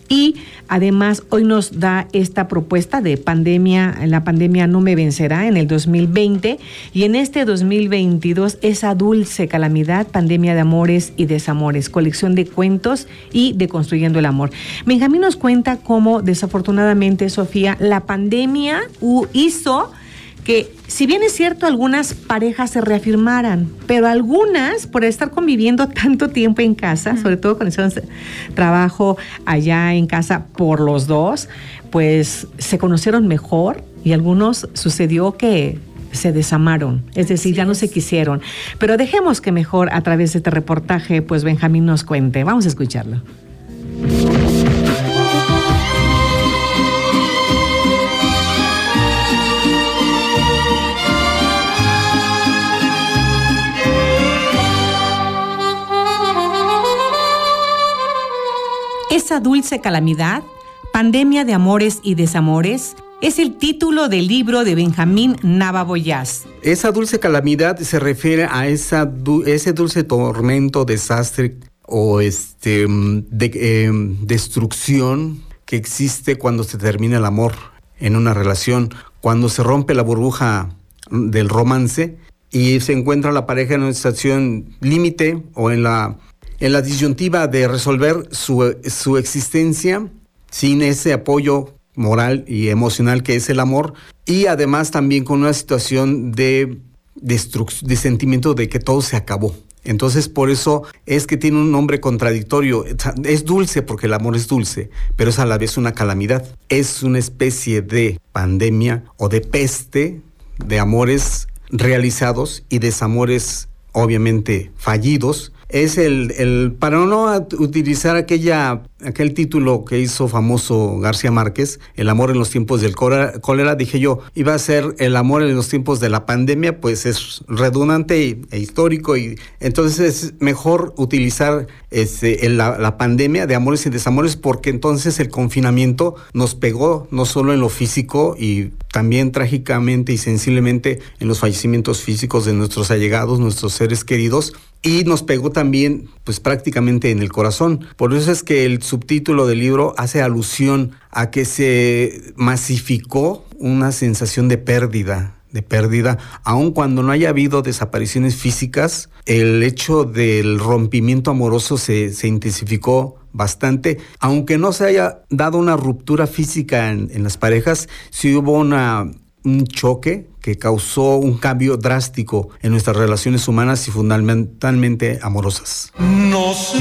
Y además hoy nos da esta propuesta de pandemia, la pandemia no me vencerá en el dos mil veinte, y en este dos mil veintidós esa dulce calamidad, pandemia de amores y desamores, colección de cuentos y de construyendo el amor. Benjamín nos cuenta cómo desafortunadamente, Sofía, la pandemia hizo que, si bien es cierto, algunas parejas se reafirmaran, pero algunas, por estar conviviendo tanto tiempo en casa, uh-huh. sobre todo con ese trabajo allá en casa por los dos, pues se conocieron mejor y algunos sucedió que se desamaron, es decir, Así ya no es. se quisieron. Pero dejemos que mejor a través de este reportaje, pues Benjamín nos cuente. Vamos a escucharlo. Esa dulce calamidad, pandemia de amores y desamores, es el título del libro de Benjamín Nava Boyás. Esa dulce calamidad se refiere a esa du- ese dulce tormento, desastre o este de, eh, destrucción que existe cuando se termina el amor en una relación, cuando se rompe la burbuja del romance y se encuentra la pareja en una situación límite o en la en la disyuntiva de resolver su, su existencia sin ese apoyo moral y emocional que es el amor, y además también con una situación de, destruc- de sentimiento de que todo se acabó. Entonces, por eso es que tiene un nombre contradictorio. Es dulce porque el amor es dulce, pero es a la vez una calamidad. Es una especie de pandemia o de peste de amores realizados y desamores obviamente fallidos. Es el, el para no utilizar aquella, aquel título que hizo famoso García Márquez, El amor en los tiempos del cólera, cólera, dije yo, iba a ser el amor en los tiempos de la pandemia, pues es redundante y, e histórico, y entonces es mejor utilizar este, el, la, la pandemia de amores y desamores, porque entonces el confinamiento nos pegó no solo en lo físico y también trágicamente y sensiblemente en los fallecimientos físicos de nuestros allegados, nuestros seres queridos, y nos pegó también pues prácticamente en el corazón. Por eso es que el subtítulo del libro hace alusión a que se masificó una sensación de pérdida, de pérdida, aun cuando no haya habido desapariciones físicas, el hecho del rompimiento amoroso se, se intensificó bastante, aunque no se haya dado una ruptura física en, en las parejas, sí hubo una, un choque que causó un cambio drástico en nuestras relaciones humanas y fundamentalmente amorosas. No sé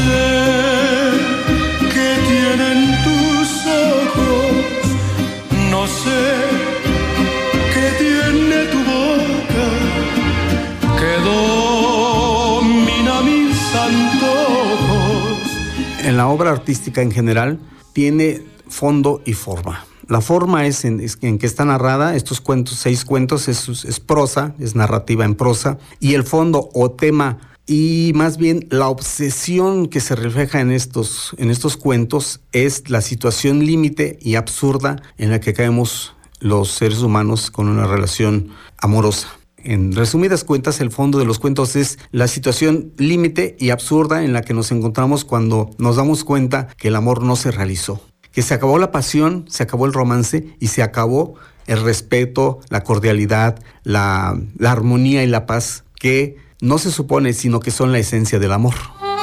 qué tienen tus ojos, no sé qué tiene tu boca, que domina mis antojos. En la obra artística en general tiene fondo y forma. La forma es en, es en que está narrada, estos cuentos, seis cuentos, es, es prosa, es narrativa en prosa, y el fondo o tema, y más bien la obsesión que se refleja en estos, en estos cuentos es la situación límite y absurda en la que caemos los seres humanos con una relación amorosa. En resumidas cuentas, el fondo de los cuentos es la situación límite y absurda en la que nos encontramos cuando nos damos cuenta que el amor no se realizó, que se acabó la pasión, se acabó el romance y se acabó el respeto, la cordialidad, la, la armonía y la paz, que no se supone, sino que son la esencia del amor.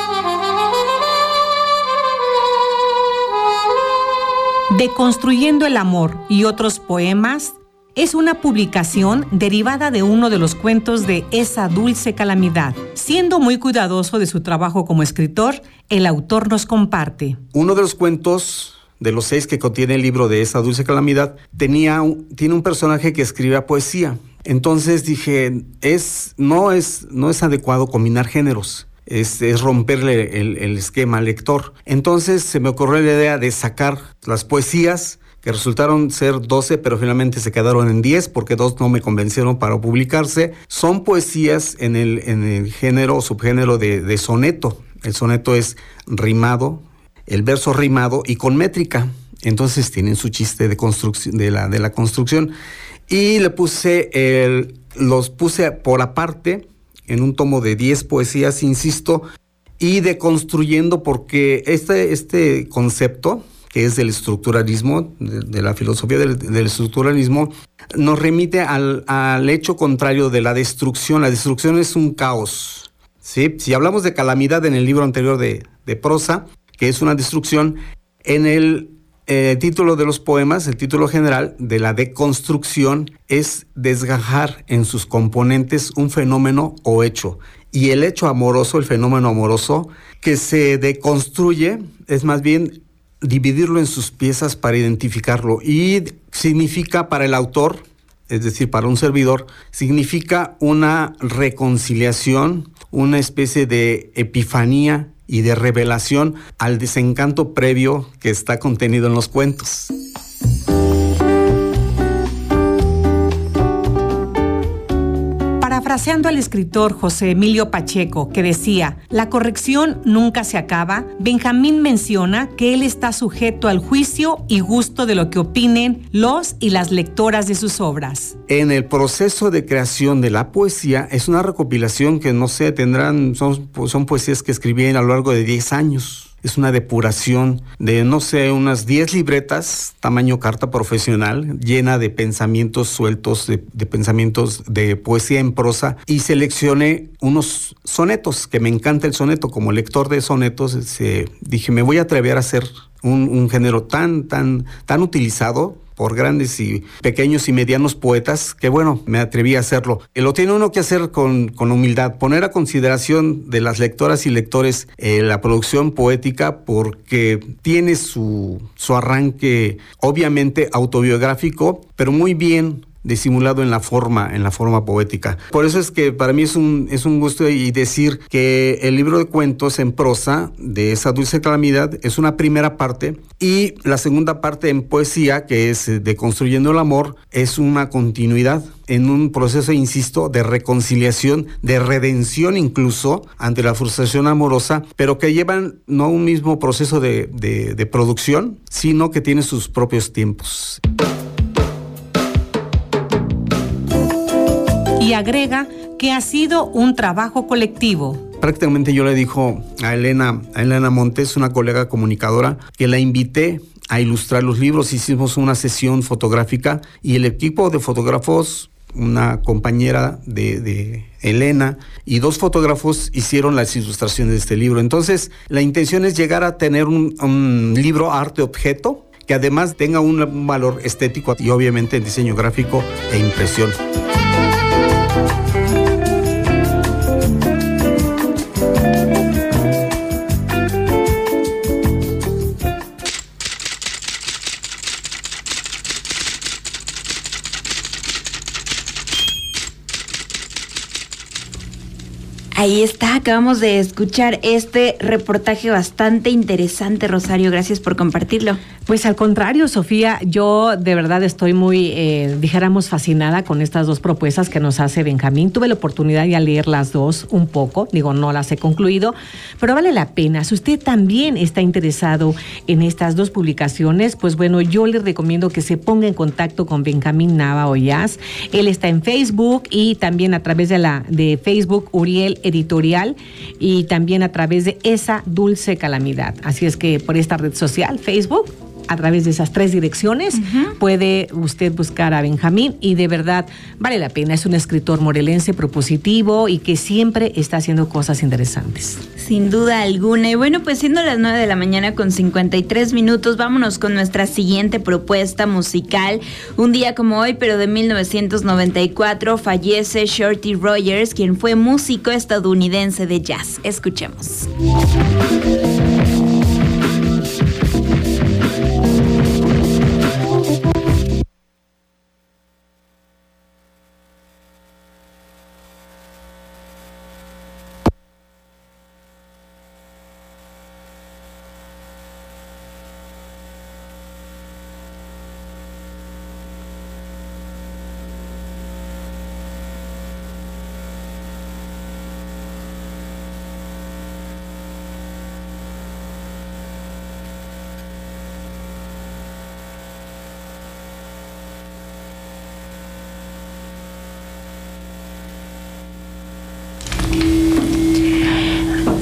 Deconstruyendo el amor y otros poemas es una publicación derivada de uno de los cuentos de Esa dulce calamidad. Siendo muy cuidadoso de su trabajo como escritor, el autor nos comparte. Uno de los cuentos de los seis que contiene el libro de Esa dulce calamidad, tenía un, tiene un personaje que escribía poesía. Entonces dije, es, no, es, no es adecuado combinar géneros, es, es romperle el, el esquema al lector. Entonces se me ocurrió la idea de sacar las poesías, que resultaron ser doce, pero finalmente se quedaron en diez, porque dos no me convencieron para publicarse. Son poesías en el, en el género o subgénero de, de soneto. El soneto es rimado, el verso rimado y con métrica. Entonces tienen su chiste de construcción, de la, de la construcción. Y le puse el, los puse por aparte en un tomo de diez poesías, insisto, y deconstruyendo, porque este, este concepto que es del estructuralismo, de, de la filosofía del, del estructuralismo, nos remite al, al hecho contrario de la destrucción. La destrucción es un caos, ¿sí? Si hablamos de calamidad en el libro anterior de, de prosa, que es una destrucción, en el eh, título de los poemas, el título general de la deconstrucción es desgajar en sus componentes un fenómeno o hecho. Y el hecho amoroso, el fenómeno amoroso, que se deconstruye, es más bien dividirlo en sus piezas para identificarlo. Y significa para el autor, es decir, para un servidor, significa una reconciliación, una especie de epifanía y de revelación al desencanto previo que está contenido en los cuentos. Parafraseando al escritor José Emilio Pacheco, que decía, la corrección nunca se acaba, Benjamín menciona que él está sujeto al juicio y gusto de lo que opinen los y las lectoras de sus obras. En el proceso de creación de la poesía, es una recopilación que, no sé, tendrán, son, son poesías que escribí a lo largo de diez años. Es una depuración de, no sé, unas diez libretas, tamaño carta profesional, llena de pensamientos sueltos, de, de pensamientos de poesía en prosa, y seleccioné unos sonetos, que me encanta el soneto. Como lector de sonetos, eh, dije, me voy a atrever a hacer un, un género tan, tan, tan utilizado por grandes y pequeños y medianos poetas, que bueno, me atreví a hacerlo. Y lo tiene uno que hacer con, con humildad, poner a consideración de las lectoras y lectores eh, la producción poética, porque tiene su, su arranque obviamente autobiográfico, pero muy bien disimulado en la forma, en la forma poética. Por eso es que para mí es un, es un gusto y decir que el libro de cuentos en prosa de Esa dulce calamidad es una primera parte, y la segunda parte en poesía, que es de Construyendo el amor, es una continuidad en un proceso, insisto, de reconciliación, de redención incluso ante la frustración amorosa, pero que llevan no un mismo proceso de, de, de producción, sino que tienen sus propios tiempos. Y agrega que ha sido un trabajo colectivo. Prácticamente yo le dijo a Elena, a Elena Montes, una colega comunicadora, que la invité a ilustrar los libros. Hicimos una sesión fotográfica y el equipo de fotógrafos, una compañera de, de Elena y dos fotógrafos, hicieron las ilustraciones de este libro. Entonces, la intención es llegar a tener un, un libro arte-objeto que además tenga un valor estético y obviamente en diseño gráfico e impresión. Ahí está, acabamos de escuchar este reportaje bastante interesante, Rosario, gracias por compartirlo. Pues al contrario, Sofía, yo de verdad estoy muy, eh, dijéramos, fascinada con estas dos propuestas que nos hace Benjamín. Tuve la oportunidad de leer las dos un poco, digo, no las he concluido, pero vale la pena. Si usted también está interesado en estas dos publicaciones, pues bueno, yo le recomiendo que se ponga en contacto con Benjamín Nava Ollaz. Él está en Facebook y también a través de la de Facebook Uriel Editorial, y también a través de Esa Dulce Calamidad. Así es que por esta red social, Facebook, a través de esas tres direcciones, uh-huh, puede usted buscar a Benjamín, y de verdad vale la pena. Es un escritor morelense propositivo y que siempre está haciendo cosas interesantes. Sin duda alguna. Y bueno, pues siendo las nueve de la mañana con cincuenta y tres minutos, vámonos con nuestra siguiente propuesta musical. Un día como hoy, pero de mil novecientos noventa y cuatro, fallece Shorty Rogers, quien fue músico estadounidense de jazz. Escuchemos.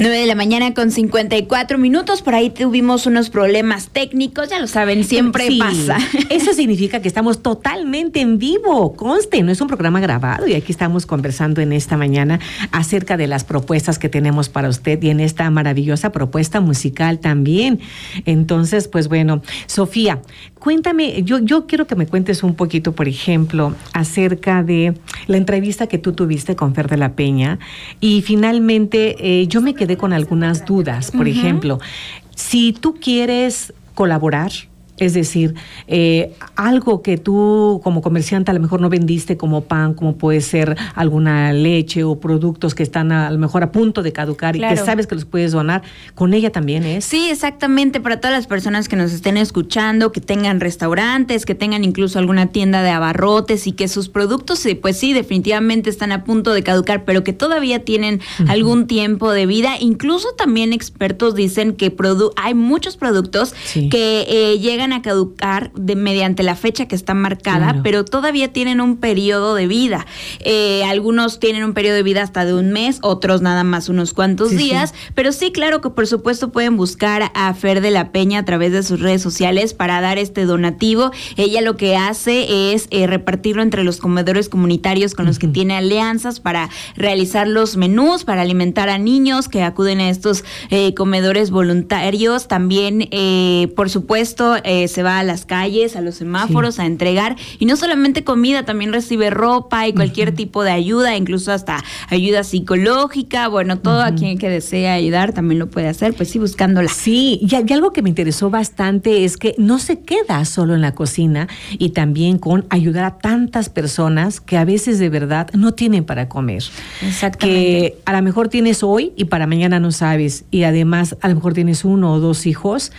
nueve de la mañana con cincuenta y cuatro minutos. Por ahí tuvimos unos problemas técnicos, ya lo saben, siempre Sí, pasa. Eso significa que estamos totalmente en vivo. Conste, no es un programa grabado y aquí estamos conversando en esta mañana acerca de las propuestas que tenemos para usted y en esta maravillosa propuesta musical también. Entonces, pues bueno, Sofía, cuéntame, yo, yo quiero que me cuentes un poquito, por ejemplo, acerca de la entrevista que tú tuviste con Fer de la Peña y finalmente eh, yo me quedé con algunas dudas. Por Ujú. ejemplo, si tú quieres colaborar, es decir, eh, algo que tú como comerciante a lo mejor no vendiste como pan, como puede ser alguna leche o productos que están a, a lo mejor a punto de caducar y Claro. que sabes que los puedes donar, con ella también es. Sí, exactamente, para todas las personas que nos estén escuchando, que tengan restaurantes, que tengan incluso alguna tienda de abarrotes y que sus productos, eh, pues sí, definitivamente están a punto de caducar, pero que todavía tienen Ujú. algún tiempo de vida. Incluso también expertos dicen que produ- hay muchos productos Sí. que eh, llegan a caducar de, mediante la fecha que está marcada, Claro. pero todavía tienen un periodo de vida. Eh, algunos tienen un periodo de vida hasta de un mes, otros nada más unos cuantos Sí, sí. días, pero sí, claro que por supuesto pueden buscar a Fer de la Peña a través de sus redes sociales para dar este donativo. Ella lo que hace es eh, repartirlo entre los comedores comunitarios con los que tiene alianzas para realizar los menús, para alimentar a niños que acuden a estos eh, comedores voluntarios. También, eh, por supuesto, eh, se va a las calles, a los semáforos a entregar, y no solamente comida, también recibe ropa y cualquier tipo de ayuda, incluso hasta ayuda psicológica. Bueno, todo a quien que desea ayudar también lo puede hacer, pues sí, buscándola. Sí, y, y algo que me interesó bastante es que no se queda solo en la cocina y también con ayudar a tantas personas que a veces de verdad no tienen para comer. Exactamente. Que a lo mejor tienes hoy y para mañana no sabes, y además a lo mejor tienes uno o dos hijos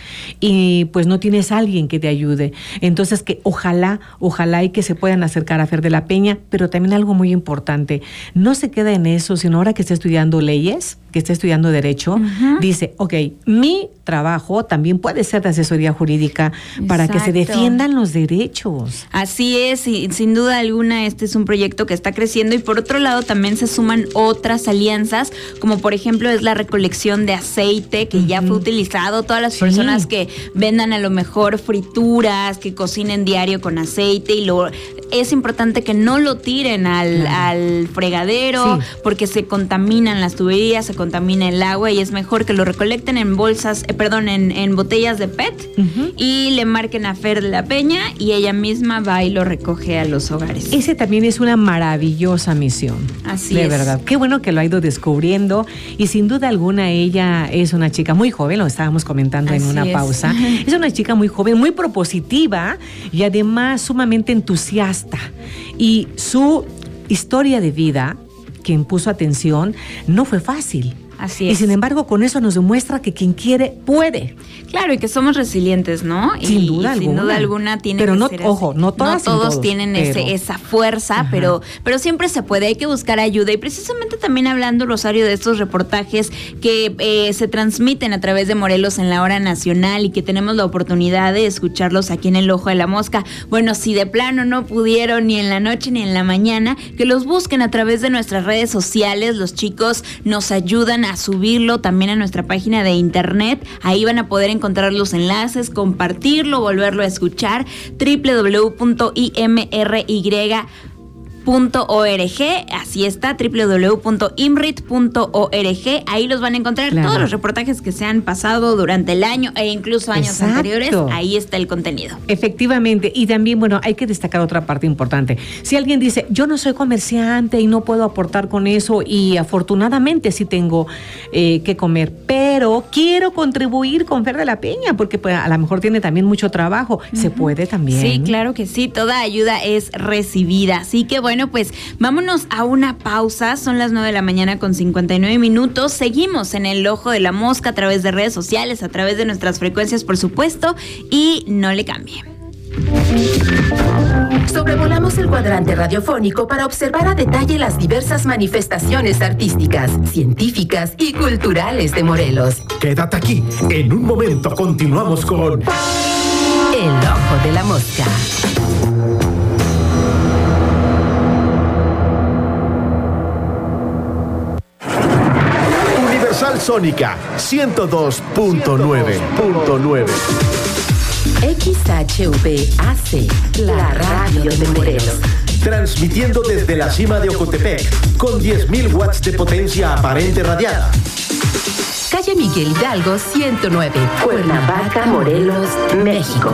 y pues no tienes a alguien que te ayude. Entonces que ojalá, ojalá y que se puedan acercar a Fer de la Peña, pero también algo muy importante, no se queda en eso, sino ahora que está estudiando leyes, que está estudiando derecho, Ujú. dice, ok, mi trabajo también puede ser de asesoría jurídica para que se Exacto. defiendan los derechos. Así es, y sin duda alguna este es un proyecto que está creciendo, y por otro lado también se suman otras alianzas, como por ejemplo es la recolección de aceite que ya fue utilizado. Todas las Sí. personas que vendan a lo mejor frituras, que cocinen diario con aceite, y lo es importante que no lo tiren al, al fregadero, Sí. porque se contaminan las tuberías, se contamina el agua, y es mejor que lo recolecten en bolsas, eh, perdón, en, en botellas de P E T Ujú. y le marquen a Fer de la Peña y ella misma va y lo recoge a los hogares. Ese también es una maravillosa misión. Así de es. verdad. Qué bueno que lo ha ido descubriendo y sin duda alguna ella es una chica muy joven, lo estábamos comentando en Así una es. pausa. Es una chica muy joven, muy propositiva y además sumamente entusiasta. Y su historia de vida, quien puso atención, no fue fácil. Así Y es. sin embargo, con eso nos demuestra que quien quiere, puede. Claro, y que somos resilientes, ¿no? Sin Y- duda y sin alguna. duda alguna tiene Pero que no, ser ojo, así. no todas y todos, todos, tienen pero- ese, esa fuerza, pero, pero siempre se puede, hay que buscar ayuda. Y precisamente también hablando, Rosario, de estos reportajes que eh, se transmiten a través de Morelos en la hora nacional y que tenemos la oportunidad de escucharlos aquí en el Ojo de la Mosca. Bueno, si de plano no pudieron ni en la noche ni en la mañana, que los busquen a través de nuestras redes sociales. Los chicos nos ayudan a subirlo también a nuestra página de internet. Ahí van a poder encontrar los enlaces, compartirlo, volverlo a escuchar. doble u doble u doble u punto i m r y punto org, así está, doble u doble u doble u punto imrit punto org. Ahí los van a encontrar Claro. todos los reportajes que se han pasado durante el año e incluso años Exacto. anteriores. Ahí está el contenido. Efectivamente, y también, bueno, hay que destacar otra parte importante. Si alguien dice, yo no soy comerciante y no puedo aportar con eso, y afortunadamente sí tengo eh, que comer, pero quiero contribuir con Fer de la Peña, porque pues, a lo mejor tiene también mucho trabajo, se puede también. Sí, claro que sí, toda ayuda es recibida. Así que bueno, pues vámonos a una pausa. Son las nueve de la mañana con cincuenta y nueve minutos. Seguimos en el Ojo de la Mosca a través de redes sociales, a través de nuestras frecuencias, por supuesto, y no le cambie. Sobrevolamos el cuadrante radiofónico para observar a detalle las diversas manifestaciones artísticas, científicas y culturales de Morelos. Quédate aquí. En un momento continuamos con El Ojo de la Mosca. Universal Sónica ciento dos punto nueve. X H V A C, la radio de Morelos. Transmitiendo desde la cima de Ocotepec con diez mil watts de potencia aparente radiada. Calle Miguel Hidalgo ciento nueve, Cuernavaca, Morelos, México.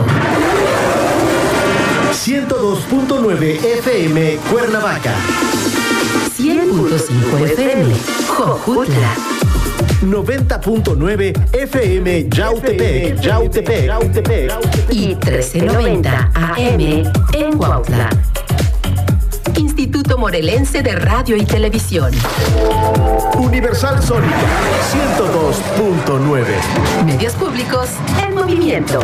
ciento dos punto nueve F M Cuernavaca. cien punto cinco F M Jojutla. noventa punto nueve F M Yautepec, Yautepec, Yautepec. Y trece noventa A M en Cuautla. Instituto Morelense de Radio y Televisión. Universal Sónica ciento dos punto nueve. Medios públicos en movimiento.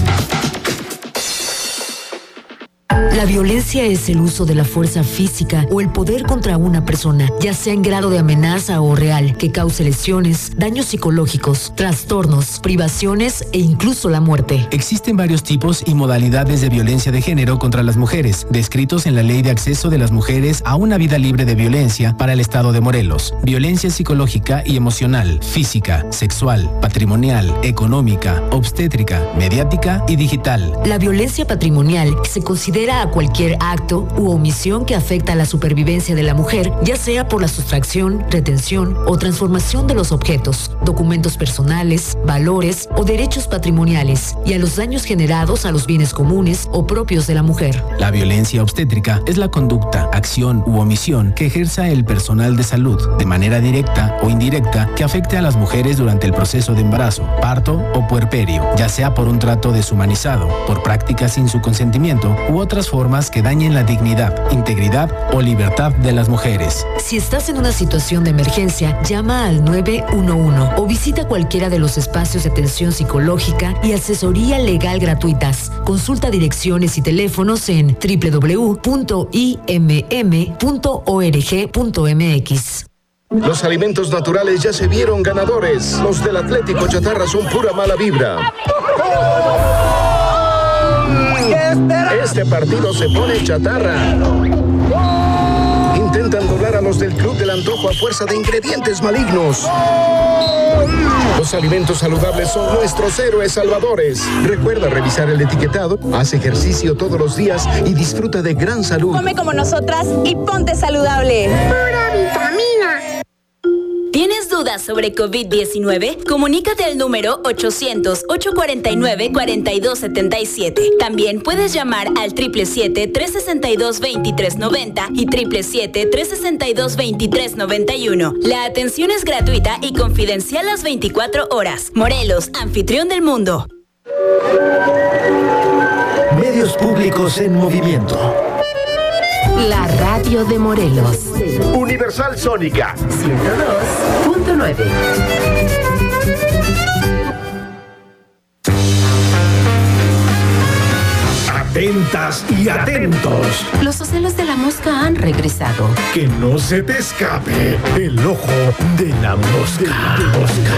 La violencia es el uso de la fuerza física o el poder contra una persona, ya sea en grado de amenaza o real, que cause lesiones, daños psicológicos, trastornos, privaciones e incluso la muerte. Existen varios tipos y modalidades de violencia de género contra las mujeres, descritos en la Ley de Acceso de las Mujeres a una Vida Libre de Violencia para el Estado de Morelos. Violencia psicológica y emocional, física, sexual, patrimonial, económica, obstétrica, mediática y digital. La violencia patrimonial se considera a cualquier acto u omisión que afecta a la supervivencia de la mujer, ya sea por la sustracción, retención o transformación de los objetos, documentos personales, valores o derechos patrimoniales, y a los daños generados a los bienes comunes o propios de la mujer. La violencia obstétrica es la conducta, acción u omisión que ejerza el personal de salud, de manera directa o indirecta, que afecte a las mujeres durante el proceso de embarazo, parto o puerperio, ya sea por un trato deshumanizado, por prácticas sin su consentimiento u otras formas que dañen la dignidad, integridad o libertad de las mujeres. Si estás en una situación de emergencia, llama al nueve uno uno o visita cualquiera de los espacios de atención psicológica y asesoría legal gratuitas. Consulta direcciones y teléfonos en doble u doble u doble u punto i m m punto org punto m x. Los alimentos naturales ya se vieron ganadores. Los del Atlético Chatarra son pura mala vibra. Este partido se pone chatarra. Intentan doblar a los del Club del Antojo a fuerza de ingredientes malignos. Los alimentos saludables son nuestros héroes salvadores. Recuerda revisar el etiquetado, haz ejercicio todos los días y disfruta de gran salud. Come como nosotras y ponte saludable. Pura vitamina. ¿Tienes dudas sobre COVID diecinueve? Comunícate al número ochocientos, ochocientos cuarenta y nueve, cuarenta y dos setenta y siete. También puedes llamar al siete siete siete, tres seis dos, veintitrés noventa y siete siete siete, tres seis dos, veintitrés noventa y uno. La atención es gratuita y confidencial las veinticuatro horas. Morelos, anfitrión del mundo. Medios públicos en movimiento. La radio de Morelos. Universal Sónica ciento dos punto nueve. Atentas y atentos. Los ocelos de la mosca han regresado. Que no se te escape el ojo de la mosca. De la mosca.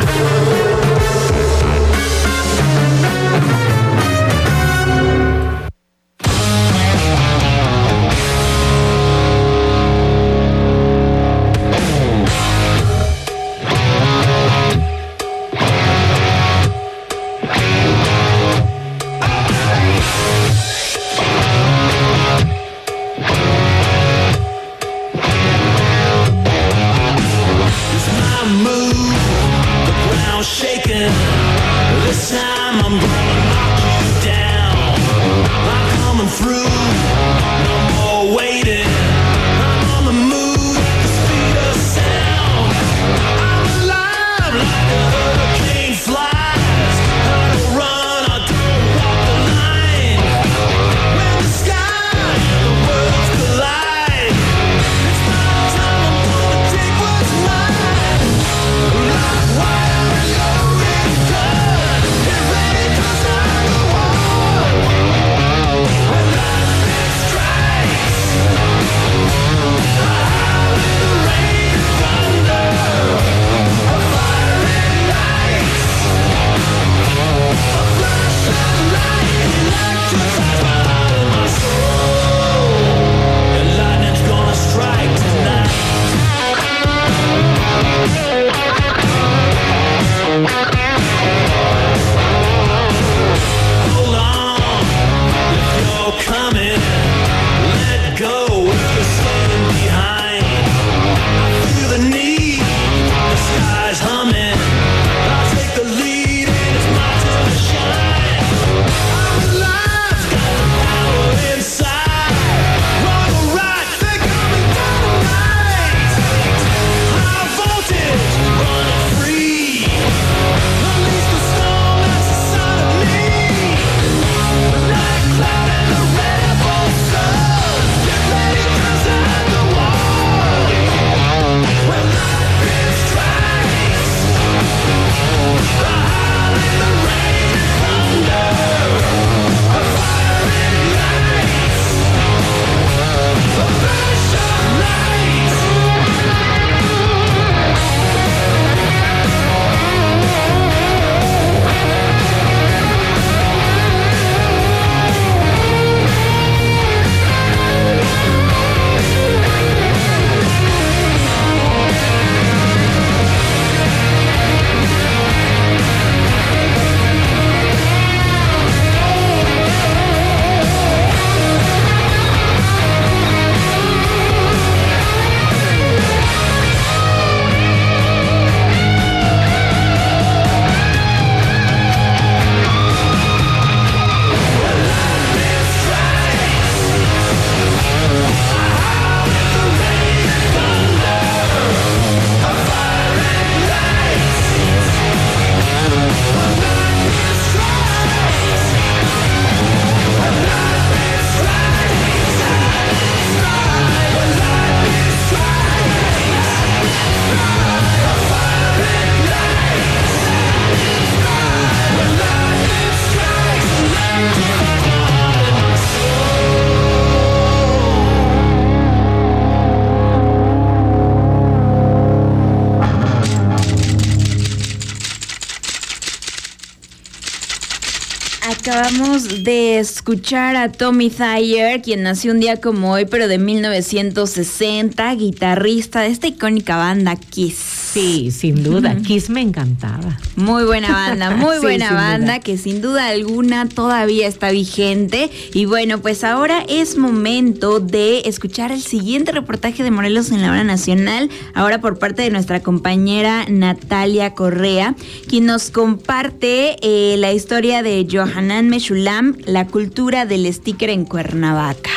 Acabamos de escuchar a Tommy Thayer, quien nació un día como hoy, pero de mil novecientos sesenta, guitarrista de esta icónica banda Kiss. Sí, sin duda, uh-huh. Kiss me encantaba. Muy buena banda, muy sí, buena banda, duda. que sin duda alguna todavía está vigente. Y bueno, pues ahora es momento de escuchar el siguiente reportaje de Morelos en la Hora Nacional, ahora por parte de nuestra compañera Natalia Correa, quien nos comparte eh, la historia de Yohanan Meshulam, la cultura del sticker en Cuernavaca.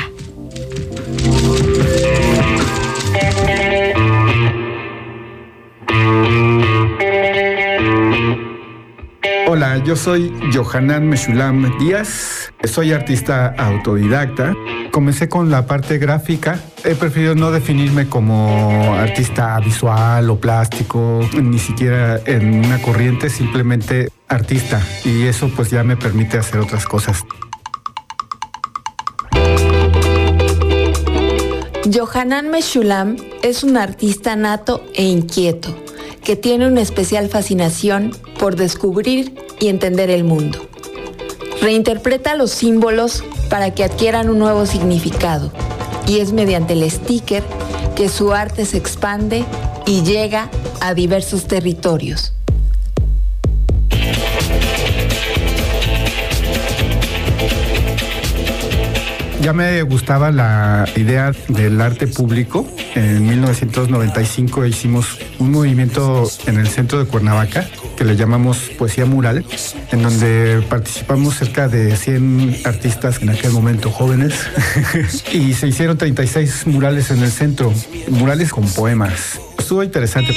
Hola, yo soy Yohanan Meshulam Díaz, soy artista autodidacta. Comencé con la parte gráfica. He preferido no definirme como artista visual o plástico, ni siquiera en una corriente, simplemente artista. Y eso pues ya me permite hacer otras cosas. Yohanan Meshulam es un artista nato e inquieto, que tiene una especial fascinación por descubrir y entender el mundo. Reinterpreta los símbolos para que adquieran un nuevo significado, y es mediante el sticker que su arte se expande y llega a diversos territorios. Ya me gustaba la idea del arte público. En mil novecientos noventa y cinco hicimos un movimiento en el centro de Cuernavaca que le llamamos Poesía Mural, en donde participamos cerca de cien artistas en aquel momento jóvenes y se hicieron treinta y seis murales en el centro, murales con poemas. Estuvo interesante.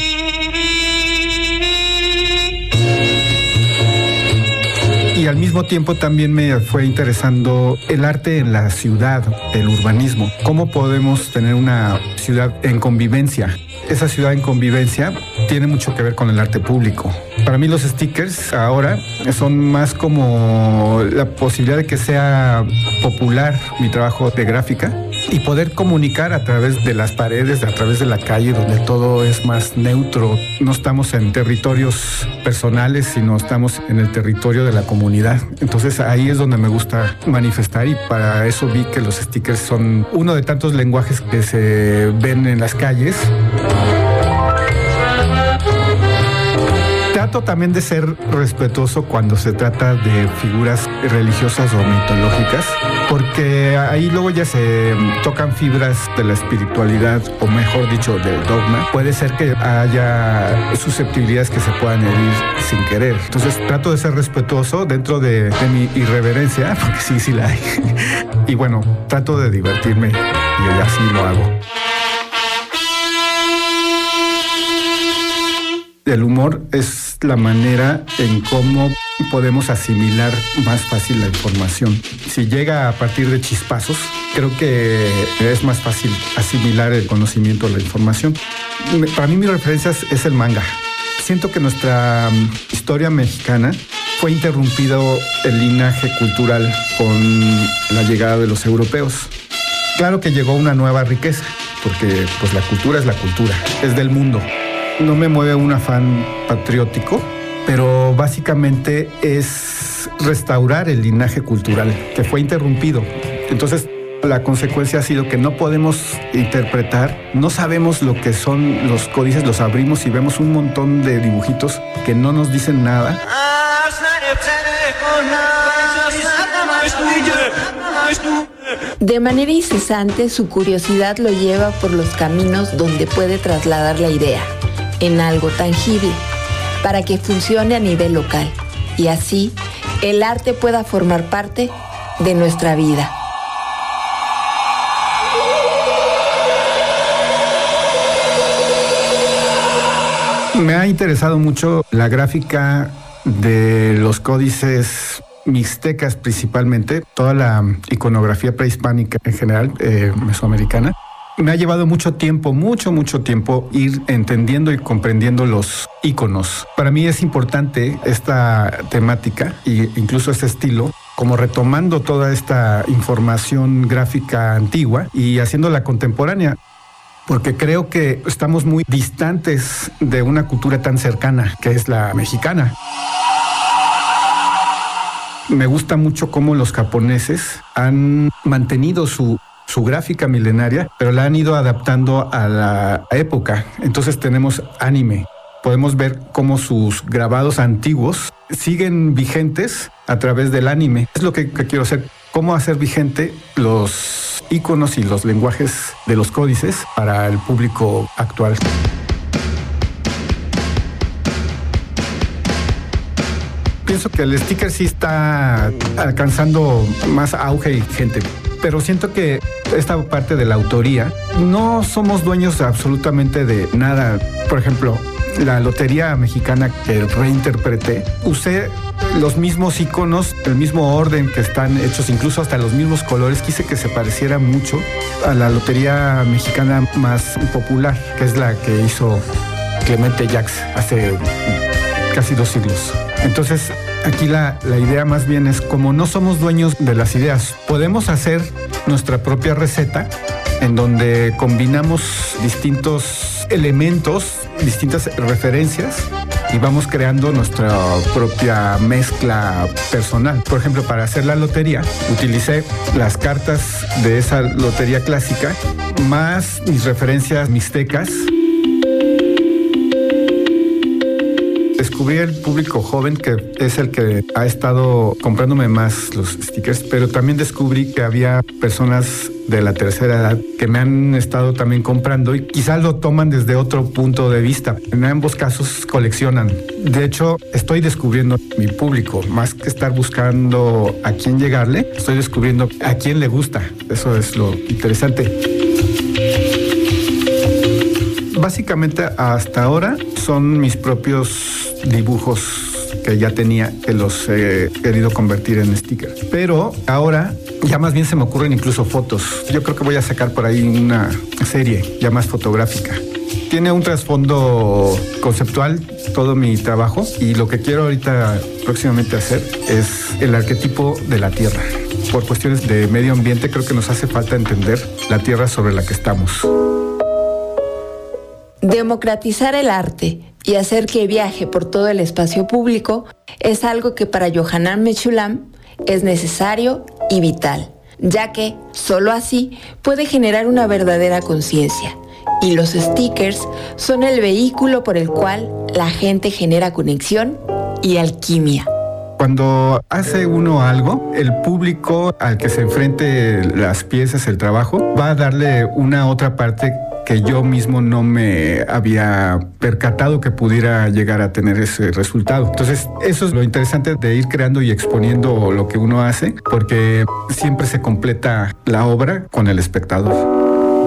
Y al mismo tiempo también me fue interesando el arte en la ciudad, el urbanismo. ¿Cómo podemos tener una ciudad en convivencia? Esa ciudad en convivencia tiene mucho que ver con el arte público. Para mí los stickers ahora son más como la posibilidad de que sea popular mi trabajo de gráfica y poder comunicar a través de las paredes, a través de la calle, donde todo es más neutro. No estamos en territorios personales, sino estamos en el territorio de la comunidad. Entonces ahí es donde me gusta manifestar, y para eso vi que los stickers son uno de tantos lenguajes que se ven en las calles. Trato también de ser respetuoso cuando se trata de figuras religiosas o mitológicas, porque ahí luego ya se tocan fibras de la espiritualidad, o mejor dicho, del dogma. Puede ser que haya susceptibilidades que se puedan herir sin querer. Entonces trato de ser respetuoso dentro de, de mi irreverencia, porque sí, sí la hay. Y bueno, trato de divertirme y así lo hago. El humor es la manera en cómo podemos asimilar más fácil la información. Si llega a partir de chispazos, creo que es más fácil asimilar el conocimiento, la información. Para mí mi referencia es el manga. Siento que nuestra historia mexicana fue interrumpido el linaje cultural con la llegada de los europeos. Claro que llegó una nueva riqueza, porque pues la cultura es la cultura, es del mundo. No me mueve un afán patriótico, pero básicamente es restaurar el linaje cultural que fue interrumpido. Entonces, la consecuencia ha sido que no podemos interpretar, no sabemos lo que son los códices, los abrimos y vemos un montón de dibujitos que no nos dicen nada. De manera incesante, su curiosidad lo lleva por los caminos donde puede trasladar la idea en algo tangible, para que funcione a nivel local, y así el arte pueda formar parte de nuestra vida. Me ha interesado mucho la gráfica de los códices mixtecas, principalmente, toda la iconografía prehispánica en general, eh, mesoamericana. Me ha llevado mucho tiempo, mucho, mucho tiempo ir entendiendo y comprendiendo los íconos. Para mí es importante esta temática e incluso este estilo, como retomando toda esta información gráfica antigua y haciéndola contemporánea, porque creo que estamos muy distantes de una cultura tan cercana que es la mexicana. me gusta mucho cómo los japoneses han mantenido su su gráfica milenaria, pero la han ido adaptando a la época. Entonces tenemos anime. Podemos ver cómo sus grabados antiguos siguen vigentes a través del anime. Es lo que, que quiero hacer. Cómo hacer vigente los iconos y los lenguajes de los códices para el público actual. Pienso que el sticker sí está alcanzando más auge y gente, pero siento que esta parte de la autoría, no somos dueños absolutamente de nada. Por ejemplo, la lotería mexicana que reinterpreté, usé los mismos iconos, el mismo orden que están hechos, incluso hasta los mismos colores. Quise que se pareciera mucho a la lotería mexicana más popular, que es la que hizo Clemente Jacks hace casi dos siglos. Entonces, aquí la, la idea más bien es, como no somos dueños de las ideas, podemos hacer nuestra propia receta en donde combinamos distintos elementos, distintas referencias y vamos creando nuestra propia mezcla personal. Por ejemplo, para hacer la lotería, utilicé las cartas de esa lotería clásica más mis referencias mixtecas. Descubrí el público joven, que es el que ha estado comprándome más los stickers, pero también descubrí que había personas de la tercera edad que me han estado también comprando y quizás lo toman desde otro punto de vista. En ambos casos coleccionan. De hecho, estoy descubriendo mi público. Más que estar buscando a quién llegarle, estoy descubriendo a quién le gusta. Eso es lo interesante. Básicamente, hasta ahora son mis propios dibujos que ya tenía, que los he querido convertir en stickers. Pero ahora ya más bien se me ocurren incluso fotos. Yo creo que voy a sacar por ahí una serie ya más fotográfica. Tiene un trasfondo conceptual todo mi trabajo, y lo que quiero ahorita próximamente hacer es el arquetipo de la Tierra. Por cuestiones de medio ambiente, creo que nos hace falta entender la Tierra sobre la que estamos. Democratizar el arte y hacer que viaje por todo el espacio público es algo que para Yohanan Meshulam es necesario y vital, ya que solo así puede generar una verdadera conciencia, y los stickers son el vehículo por el cual la gente genera conexión y alquimia. Cuando hace uno algo, el público al que se enfrente las piezas, el trabajo, va a darle una otra parte que yo mismo no me había percatado que pudiera llegar a tener ese resultado. Entonces, eso es lo interesante de ir creando y exponiendo lo que uno hace, porque siempre se completa la obra con el espectador.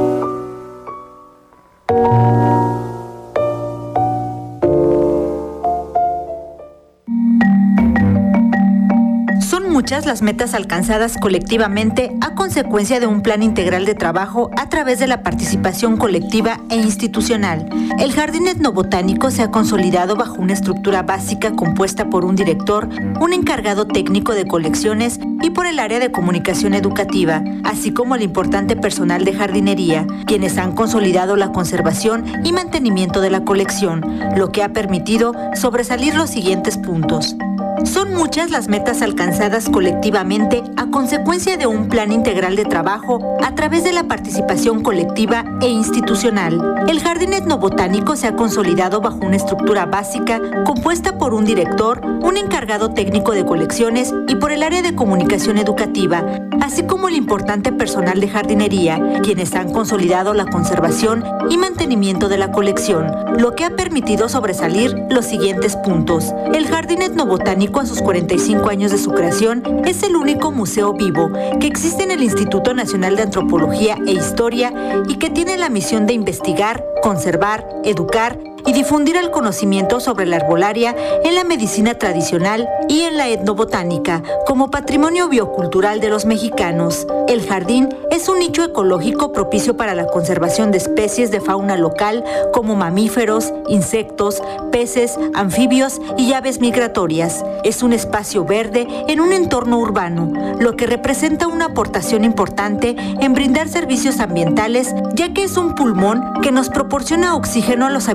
Muchas las metas alcanzadas colectivamente a consecuencia de un plan integral de trabajo a través de la participación colectiva e institucional. El Jardín Etnobotánico se ha consolidado bajo una estructura básica compuesta por un director, un encargado técnico de colecciones y por el área de comunicación educativa, así como el importante personal de jardinería, quienes han consolidado la conservación y mantenimiento de la colección, lo que ha permitido sobresalir los siguientes puntos. Son muchas las metas alcanzadas colectivamente a consecuencia de un plan integral de trabajo a través de la participación colectiva e institucional. El Jardín Etnobotánico se ha consolidado bajo una estructura básica compuesta por un director, un encargado técnico de colecciones y por el área de comunicación educativa, así como el importante personal de jardinería, quienes han consolidado la conservación y mantenimiento de la colección, lo que ha permitido sobresalir los siguientes puntos. El Jardín Etnobotánico, a sus cuarenta y cinco años de su creación, es el único museo vivo que existe en el Instituto Nacional de Antropología e Historia y que tiene la misión de investigar, conservar, educar y difundir el conocimiento sobre la herbolaria en la medicina tradicional y en la etnobotánica como patrimonio biocultural de los mexicanos. El jardín es un nicho ecológico propicio para la conservación de especies de fauna local como mamíferos, insectos, peces, anfibios y aves migratorias. Es un espacio verde en un entorno urbano, lo que representa una aportación importante en brindar servicios ambientales, ya que es un pulmón que nos proporciona oxígeno a los habitantes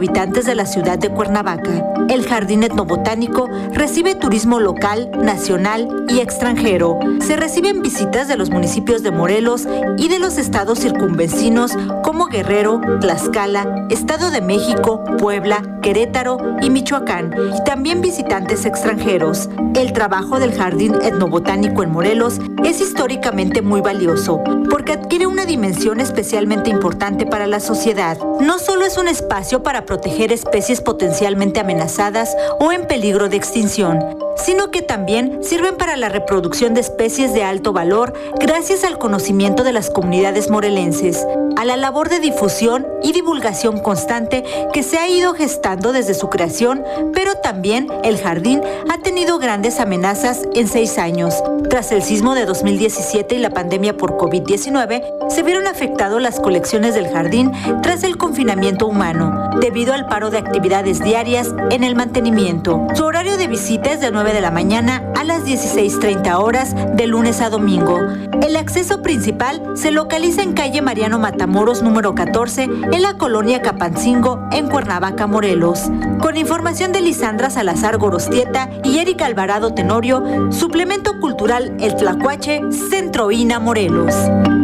habitantes de la ciudad de Cuernavaca. El Jardín Etnobotánico recibe turismo local, nacional y extranjero. Se reciben visitas de los municipios de Morelos y de los estados circunvecinos como Guerrero, Tlaxcala, Estado de México, Puebla, Querétaro y Michoacán, y también visitantes extranjeros. El trabajo del Jardín Etnobotánico en Morelos es históricamente muy valioso, porque adquiere una dimensión especialmente importante para la sociedad. No solo es un espacio para proteger especies potencialmente amenazadas o en peligro de extinción, sino que también sirven para la reproducción de especies de alto valor gracias al conocimiento de las comunidades morelenses, a la labor de difusión y divulgación constante que se ha ido gestando desde su creación, pero también el jardín ha tenido grandes amenazas en seis años. Tras el sismo de dos mil diecisiete y la pandemia por COVID diecinueve, se vieron afectadas las colecciones del jardín tras el confinamiento humano, debido al paro de actividades diarias en el mantenimiento. Su horario de visita es de nueve de la mañana a las dieciséis treinta horas de lunes a domingo. El acceso principal se localiza en calle Mariano Matamoros número catorce en la colonia Capancingo en Cuernavaca, Morelos. Con información de Lisandra Salazar Gorostieta y Erika Alvarado Tenorio, Suplemento Cultural El Tlacuache, Centro I N A Morelos.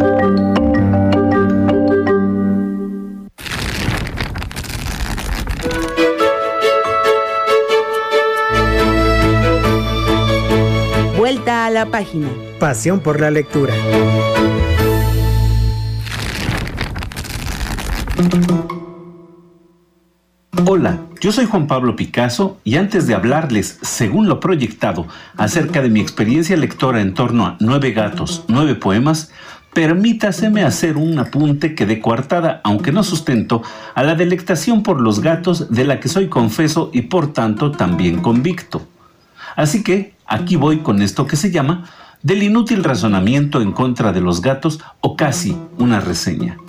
Vuelta a la página. Pasión por la lectura. Hola, yo soy Juan Pablo Picasso y antes de hablarles, según lo proyectado, acerca de mi experiencia lectora en torno a Nueve gatos, nueve poemas, permítaseme hacer un apunte que dé coartada, aunque no sustento, a la delectación por los gatos de la que soy confeso y por tanto también convicto. Así que aquí voy con esto que se llama Del inútil razonamiento en contra de los gatos, o casi una reseña.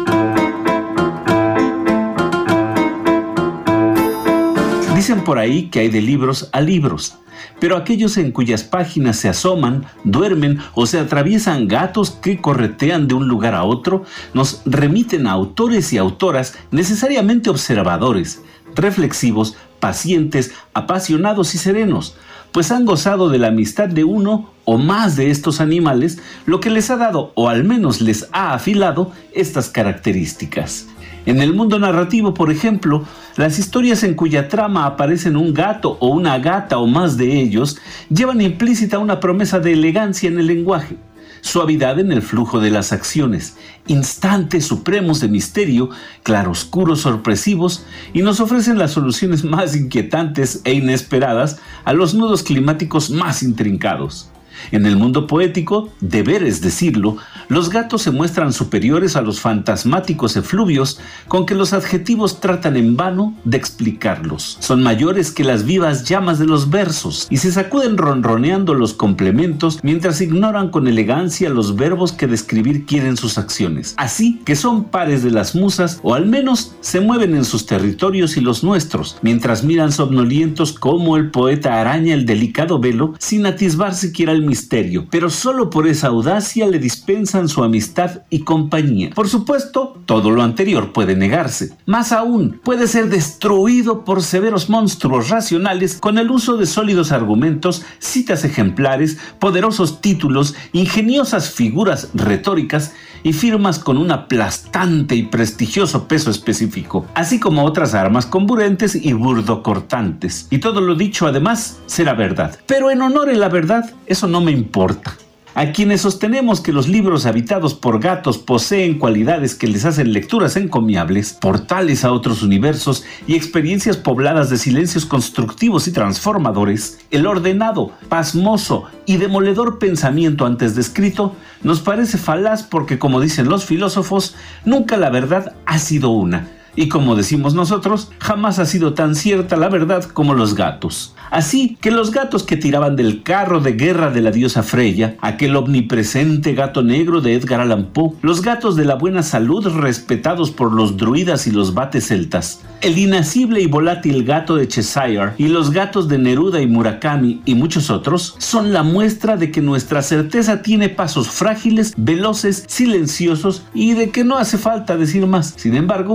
Dicen por ahí que hay de libros a libros, pero aquellos en cuyas páginas se asoman, duermen o se atraviesan gatos que corretean de un lugar a otro, nos remiten a autores y autoras necesariamente observadores, reflexivos, pacientes, apasionados y serenos, pues han gozado de la amistad de uno o más de estos animales, lo que les ha dado, o al menos les ha afilado, estas características. En el mundo narrativo, por ejemplo, las historias en cuya trama aparecen un gato o una gata o más de ellos, llevan implícita una promesa de elegancia en el lenguaje, suavidad en el flujo de las acciones, instantes supremos de misterio, claroscuros sorpresivos, y nos ofrecen las soluciones más inquietantes e inesperadas a los nudos climáticos más intrincados. En el mundo poético, deber es decirlo, los gatos se muestran superiores a los fantasmáticos efluvios con que los adjetivos tratan en vano de explicarlos. Son mayores que las vivas llamas de los versos y se sacuden ronroneando los complementos mientras ignoran con elegancia los verbos que describir quieren sus acciones. Así que son pares de las musas, o al menos se mueven en sus territorios y los nuestros, mientras miran somnolientos cómo el poeta araña el delicado velo sin atisbar siquiera el misterio, pero solo por esa audacia le dispensan su amistad y compañía. Por supuesto, todo lo anterior puede negarse. Más aún, puede ser destruido por severos monstruos racionales con el uso de sólidos argumentos, citas ejemplares, poderosos títulos, ingeniosas figuras retóricas y firmas con un aplastante y prestigioso peso específico, así como otras armas comburentes y burdocortantes. Y todo lo dicho, además, será verdad. Pero en honor a la verdad, eso no me importa. A quienes sostenemos que los libros habitados por gatos poseen cualidades que les hacen lecturas encomiables, portales a otros universos y experiencias pobladas de silencios constructivos y transformadores, el ordenado, pasmoso y demoledor pensamiento antes descrito nos parece falaz porque, como dicen los filósofos, nunca la verdad ha sido una. Y como decimos nosotros, jamás ha sido tan cierta la verdad como los gatos. Así que los gatos que tiraban del carro de guerra de la diosa Freya, aquel omnipresente gato negro de Edgar Allan Poe, los gatos de la buena salud respetados por los druidas y los vates celtas, el inacible y volátil gato de Cheshire y los gatos de Neruda y Murakami y muchos otros, son la muestra de que nuestra certeza tiene pasos frágiles, veloces, silenciosos y de que no hace falta decir más. Sin embargo, hay que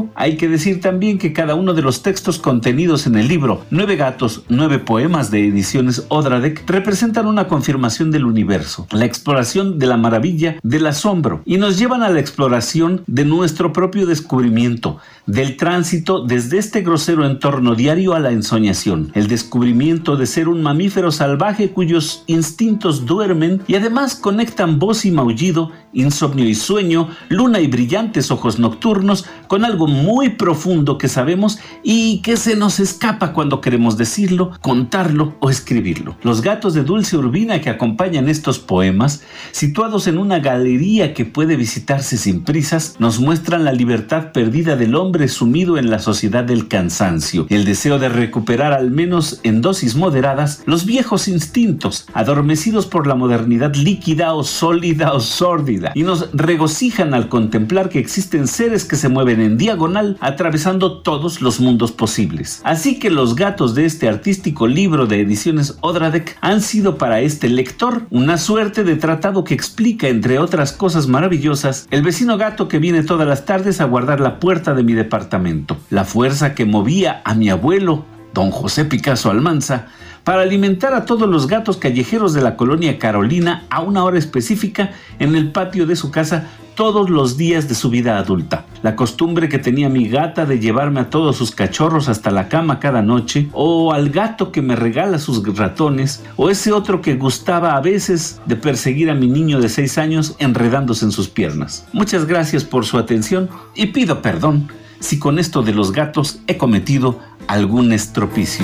que decir también que cada uno de los textos contenidos en el libro Nueve gatos, nueve poemas de Ediciones Odradek representan una confirmación del universo, la exploración de la maravilla, del asombro, y nos llevan a la exploración de nuestro propio descubrimiento, del tránsito desde este grosero entorno diario a la ensoñación, el descubrimiento de ser un mamífero salvaje cuyos instintos duermen y además conectan voz y maullido, insomnio y sueño, luna y brillantes ojos nocturnos con algo muy profundo que sabemos y que se nos escapa cuando queremos decirlo, contarlo o escribirlo. Los gatos de Dulce Urbina que acompañan estos poemas, situados en una galería que puede visitarse sin prisas, nos muestran la libertad perdida del hombre sumido en la sociedad del cansancio, el deseo de recuperar al menos en dosis moderadas los viejos instintos, adormecidos por la modernidad líquida o sólida o sórdida, y nos regocijan al contemplar que existen seres que se mueven en diagonal atravesando todos los mundos posibles. Así que los gatos de este artístico libro de Ediciones Odradek han sido para este lector una suerte de tratado que explica, entre otras cosas maravillosas, el vecino gato que viene todas las tardes a guardar la puerta de mi departamento, la fuerza que movía a mi abuelo, don José Picasso Almanza, para alimentar a todos los gatos callejeros de la colonia Carolina a una hora específica en el patio de su casa todos los días de su vida adulta. La costumbre que tenía mi gata de llevarme a todos sus cachorros hasta la cama cada noche, o al gato que me regala sus ratones, o ese otro que gustaba a veces de perseguir a mi niño de seis años enredándose en sus piernas. Muchas gracias por su atención y pido perdón si con esto de los gatos he cometido algún estropicio.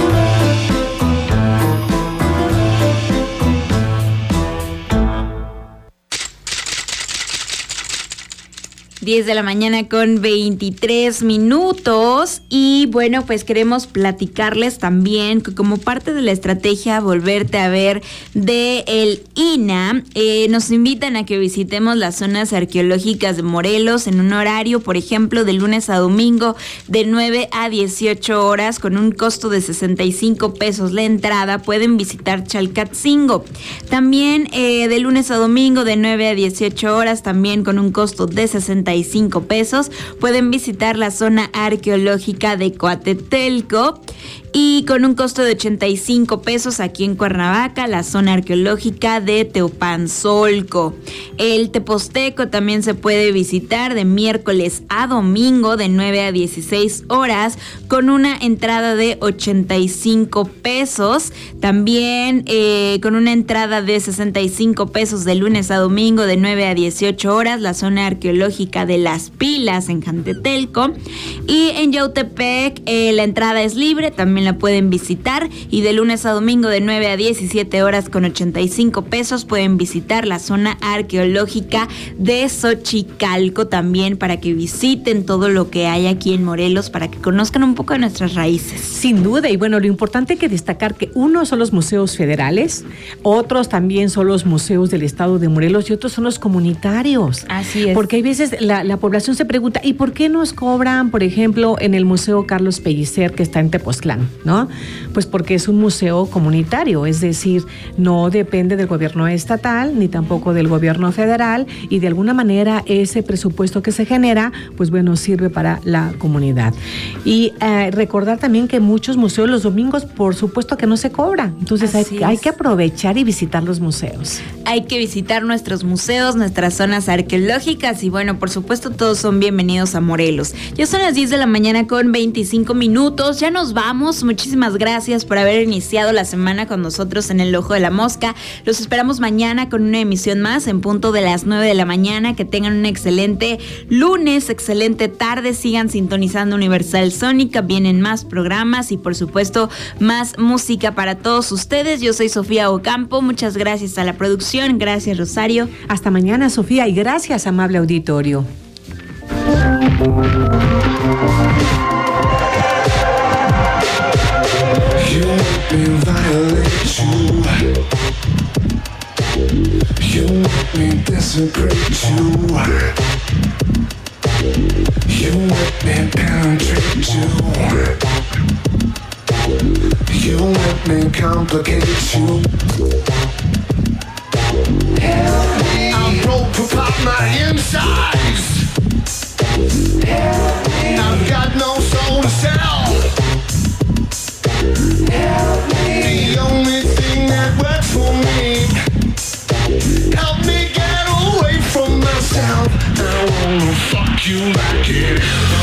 diez de la mañana con veintitrés minutos y bueno, pues queremos platicarles también que como parte de la estrategia Volverte a Ver de el I N A, eh, nos invitan a que visitemos las zonas arqueológicas de Morelos en un horario, por ejemplo, de lunes a domingo de nueve a dieciocho horas con un costo de sesenta y cinco pesos la entrada. Pueden visitar Chalcatzingo. También eh, de lunes a domingo de nueve a dieciocho horas también con un costo de sesenta y cinco pesos. Pueden visitar la zona arqueológica de Coatetelco y con un costo de ochenta y cinco pesos aquí en Cuernavaca, la zona arqueológica de Teopanzolco. El Teposteco también se puede visitar de miércoles a domingo de nueve a dieciséis horas con una entrada de ochenta y cinco pesos. También eh, con una entrada de sesenta y cinco pesos de lunes a domingo de nueve a dieciocho horas, la zona arqueológica de Las Pilas en Jantetelco. Y en Yautepec eh, la entrada es libre, también la pueden visitar y de lunes a domingo de nueve a diecisiete horas con ochenta y cinco pesos pueden visitar la zona arqueológica de Xochicalco también para que visiten todo lo que hay aquí en Morelos, para que conozcan un poco de nuestras raíces. Sin duda, y bueno, lo importante que destacar que uno son los museos federales, otros también son los museos del estado de Morelos y otros son los comunitarios. Así es. Porque hay veces la, la población se pregunta, ¿y por qué nos cobran, por ejemplo, en el Museo Carlos Pellicer que está en Tepoztlán? ¿No? Pues porque es un museo comunitario, es decir, no depende del gobierno estatal ni tampoco del gobierno federal y de alguna manera ese presupuesto que se genera, pues bueno, sirve para la comunidad. Y eh, recordar también que muchos museos los domingos, por supuesto que no se cobra, entonces hay, hay que aprovechar y visitar los museos. Hay que visitar nuestros museos, nuestras zonas arqueológicas y bueno, por supuesto todos son bienvenidos a Morelos. Ya son las diez de la mañana con veinticinco minutos, ya nos vamos. Muchísimas gracias por haber iniciado la semana con nosotros en El Ojo de la Mosca. Los esperamos mañana con una emisión más en punto de las nueve de la mañana. Que tengan un excelente lunes, excelente tarde. Sigan sintonizando Universal Sónica. Vienen más programas y por supuesto más música para todos ustedes. Yo soy Sofía Ocampo. Muchas gracias a la producción. Gracias, Rosario. Hasta mañana, Sofía, y gracias, amable auditorio. You make me violate you. You make me desecrate you. You make me penetrate you. You make me complicate you. Help me. I'm broke apart my insides. Help me. I've got you like it.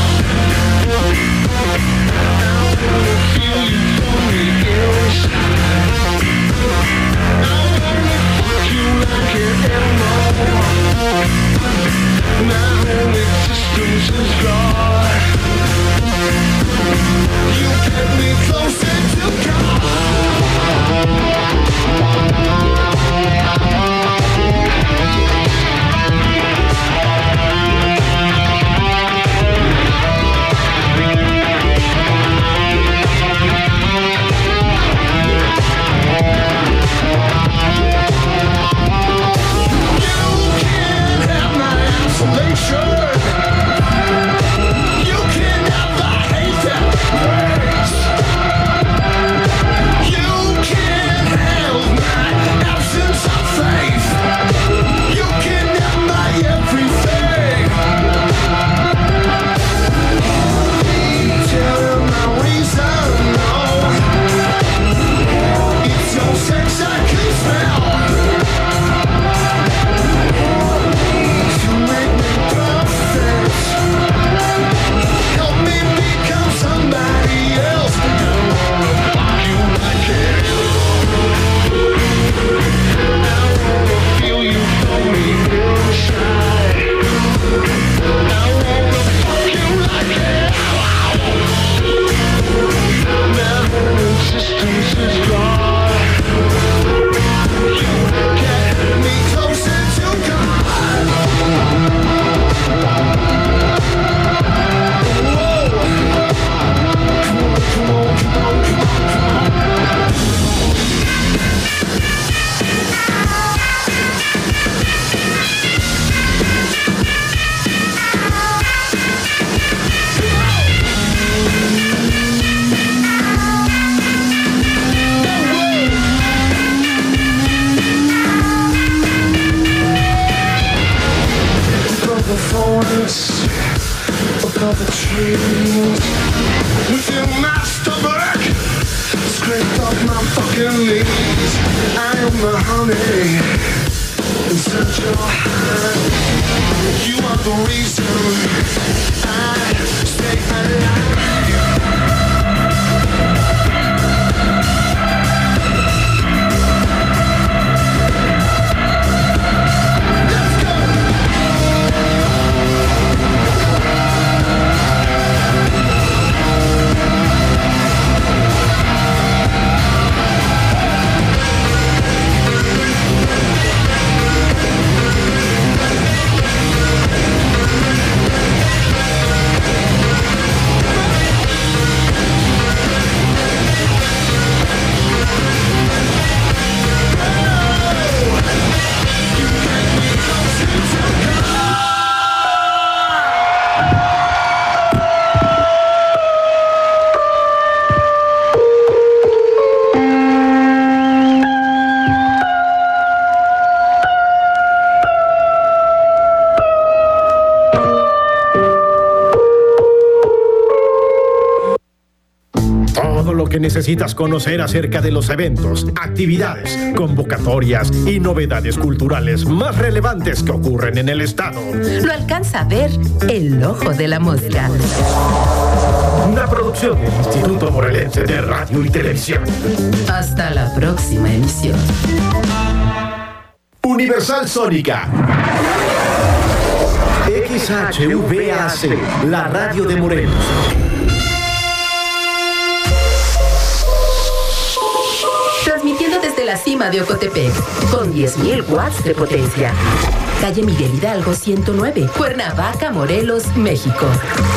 Necesitas conocer acerca de los eventos, actividades, convocatorias y novedades culturales más relevantes que ocurren en el estado. Lo alcanza a ver el ojo de la mosca. Una producción del Instituto Morelense de Radio y Televisión. Hasta la próxima emisión. Universal Sónica. X H V A C, la radio de Morelos. Transmitiendo desde la cima de Ocotepec, con diez mil watts de potencia. Calle Miguel Hidalgo ciento nueve, Cuernavaca, Morelos, México.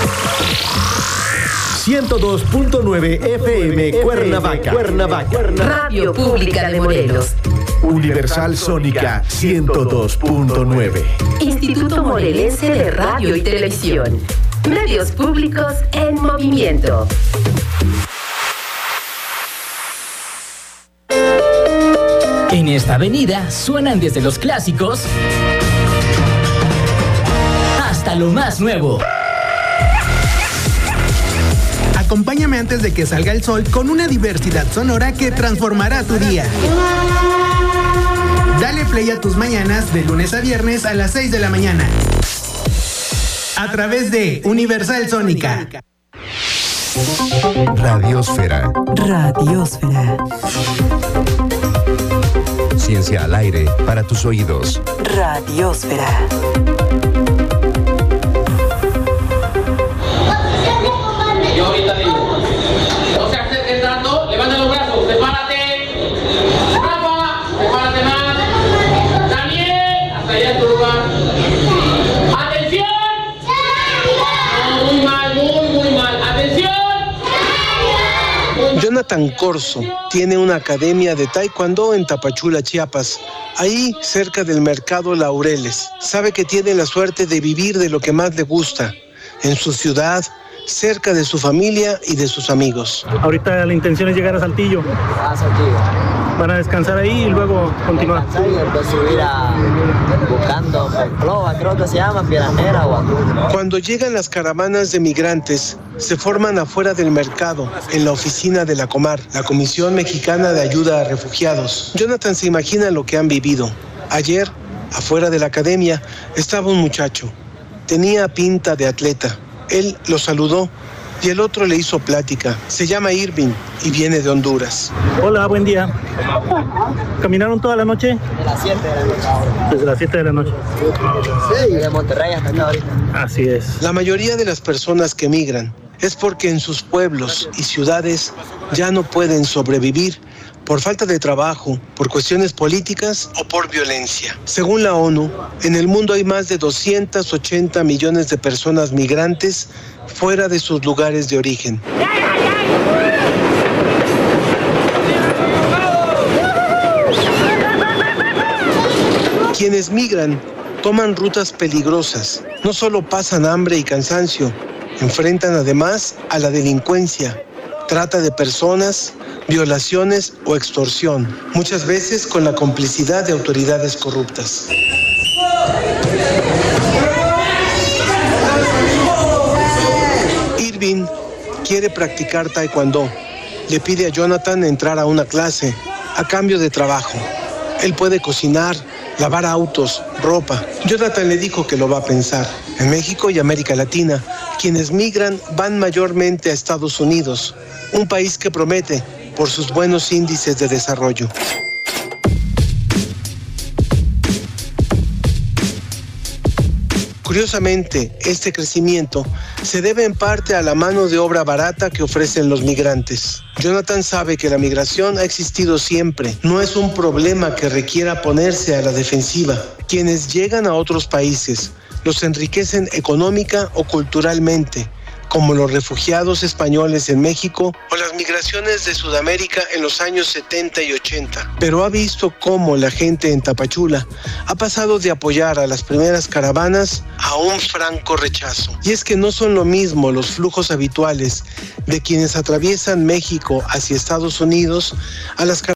ciento dos punto nueve F M, Cuernavaca, Cuernavaca. Radio Pública de Morelos. Universal Sónica ciento dos punto nueve. Instituto Morelense de Radio y Televisión. Medios públicos en movimiento. En esta avenida suenan desde los clásicos hasta lo más nuevo. Acompáñame antes de que salga el sol con una diversidad sonora que transformará tu día. Dale play a tus mañanas de lunes a viernes a las seis de la mañana. a través de Universal Sónica. Radiosfera. Radiosfera. Ciencia al aire para tus oídos. Radiosfera. Yo ahorita digo, no se acerques tanto, levanta los brazos, prepárate. Rafa, prepárate más. Daniel, hasta allá en tu lugar. ¡Atención! No, muy mal, muy, muy mal. ¡Atención! Jonathan Corso tiene una academia de taekwondo en Tapachula, Chiapas, ahí cerca del mercado Laureles. Sabe que tiene la suerte de vivir de lo que más le gusta, en su ciudad, cerca de su familia y de sus amigos. Ahorita la intención es llegar a Saltillo. A Saltillo. Van a descansar ahí y luego continuar. Descansar y después subir a buscando Monclova, creo que se llama, Piranera o Atún. Cuando llegan las caravanas de migrantes, se forman afuera del mercado, en la oficina de la Comar, la Comisión Mexicana de Ayuda a Refugiados. Jonathan se imagina lo que han vivido. Ayer, afuera de la academia, estaba un muchacho. Tenía pinta de atleta. Él lo saludó y el otro le hizo plática. Se llama Irving y viene de Honduras. Hola, buen día. ¿Caminaron toda la noche? De las siete de la noche. Desde las siete de la noche. Sí, de Monterrey hasta acá ahorita. Así es. La mayoría de las personas que migran es porque en sus pueblos y ciudades ya no pueden sobrevivir por falta de trabajo, por cuestiones políticas o por violencia. Según la ONU, en el mundo hay más de doscientos ochenta millones de personas migrantes fuera de sus lugares de origen. Quienes migran toman rutas peligrosas, no solo pasan hambre y cansancio, enfrentan además a la delincuencia, trata de personas, violaciones o extorsión, muchas veces con la complicidad de autoridades corruptas. Irving quiere practicar taekwondo. Le pide a Jonathan entrar a una clase a cambio de trabajo. Él puede cocinar, lavar autos, ropa. Jonathan le dijo que lo va a pensar. En México y América Latina, quienes migran van mayormente a Estados Unidos, un país que promete por sus buenos índices de desarrollo. Curiosamente, este crecimiento se debe en parte a la mano de obra barata que ofrecen los migrantes. Jonathan sabe que la migración ha existido siempre. No es un problema que requiera ponerse a la defensiva. Quienes llegan a otros países los enriquecen económica o culturalmente, como los refugiados españoles en México o las migraciones de Sudamérica en los años setenta y ochenta. Pero ha visto cómo la gente en Tapachula ha pasado de apoyar a las primeras caravanas a un franco rechazo. Y es que no son lo mismo los flujos habituales de quienes atraviesan México hacia Estados Unidos a las caravanas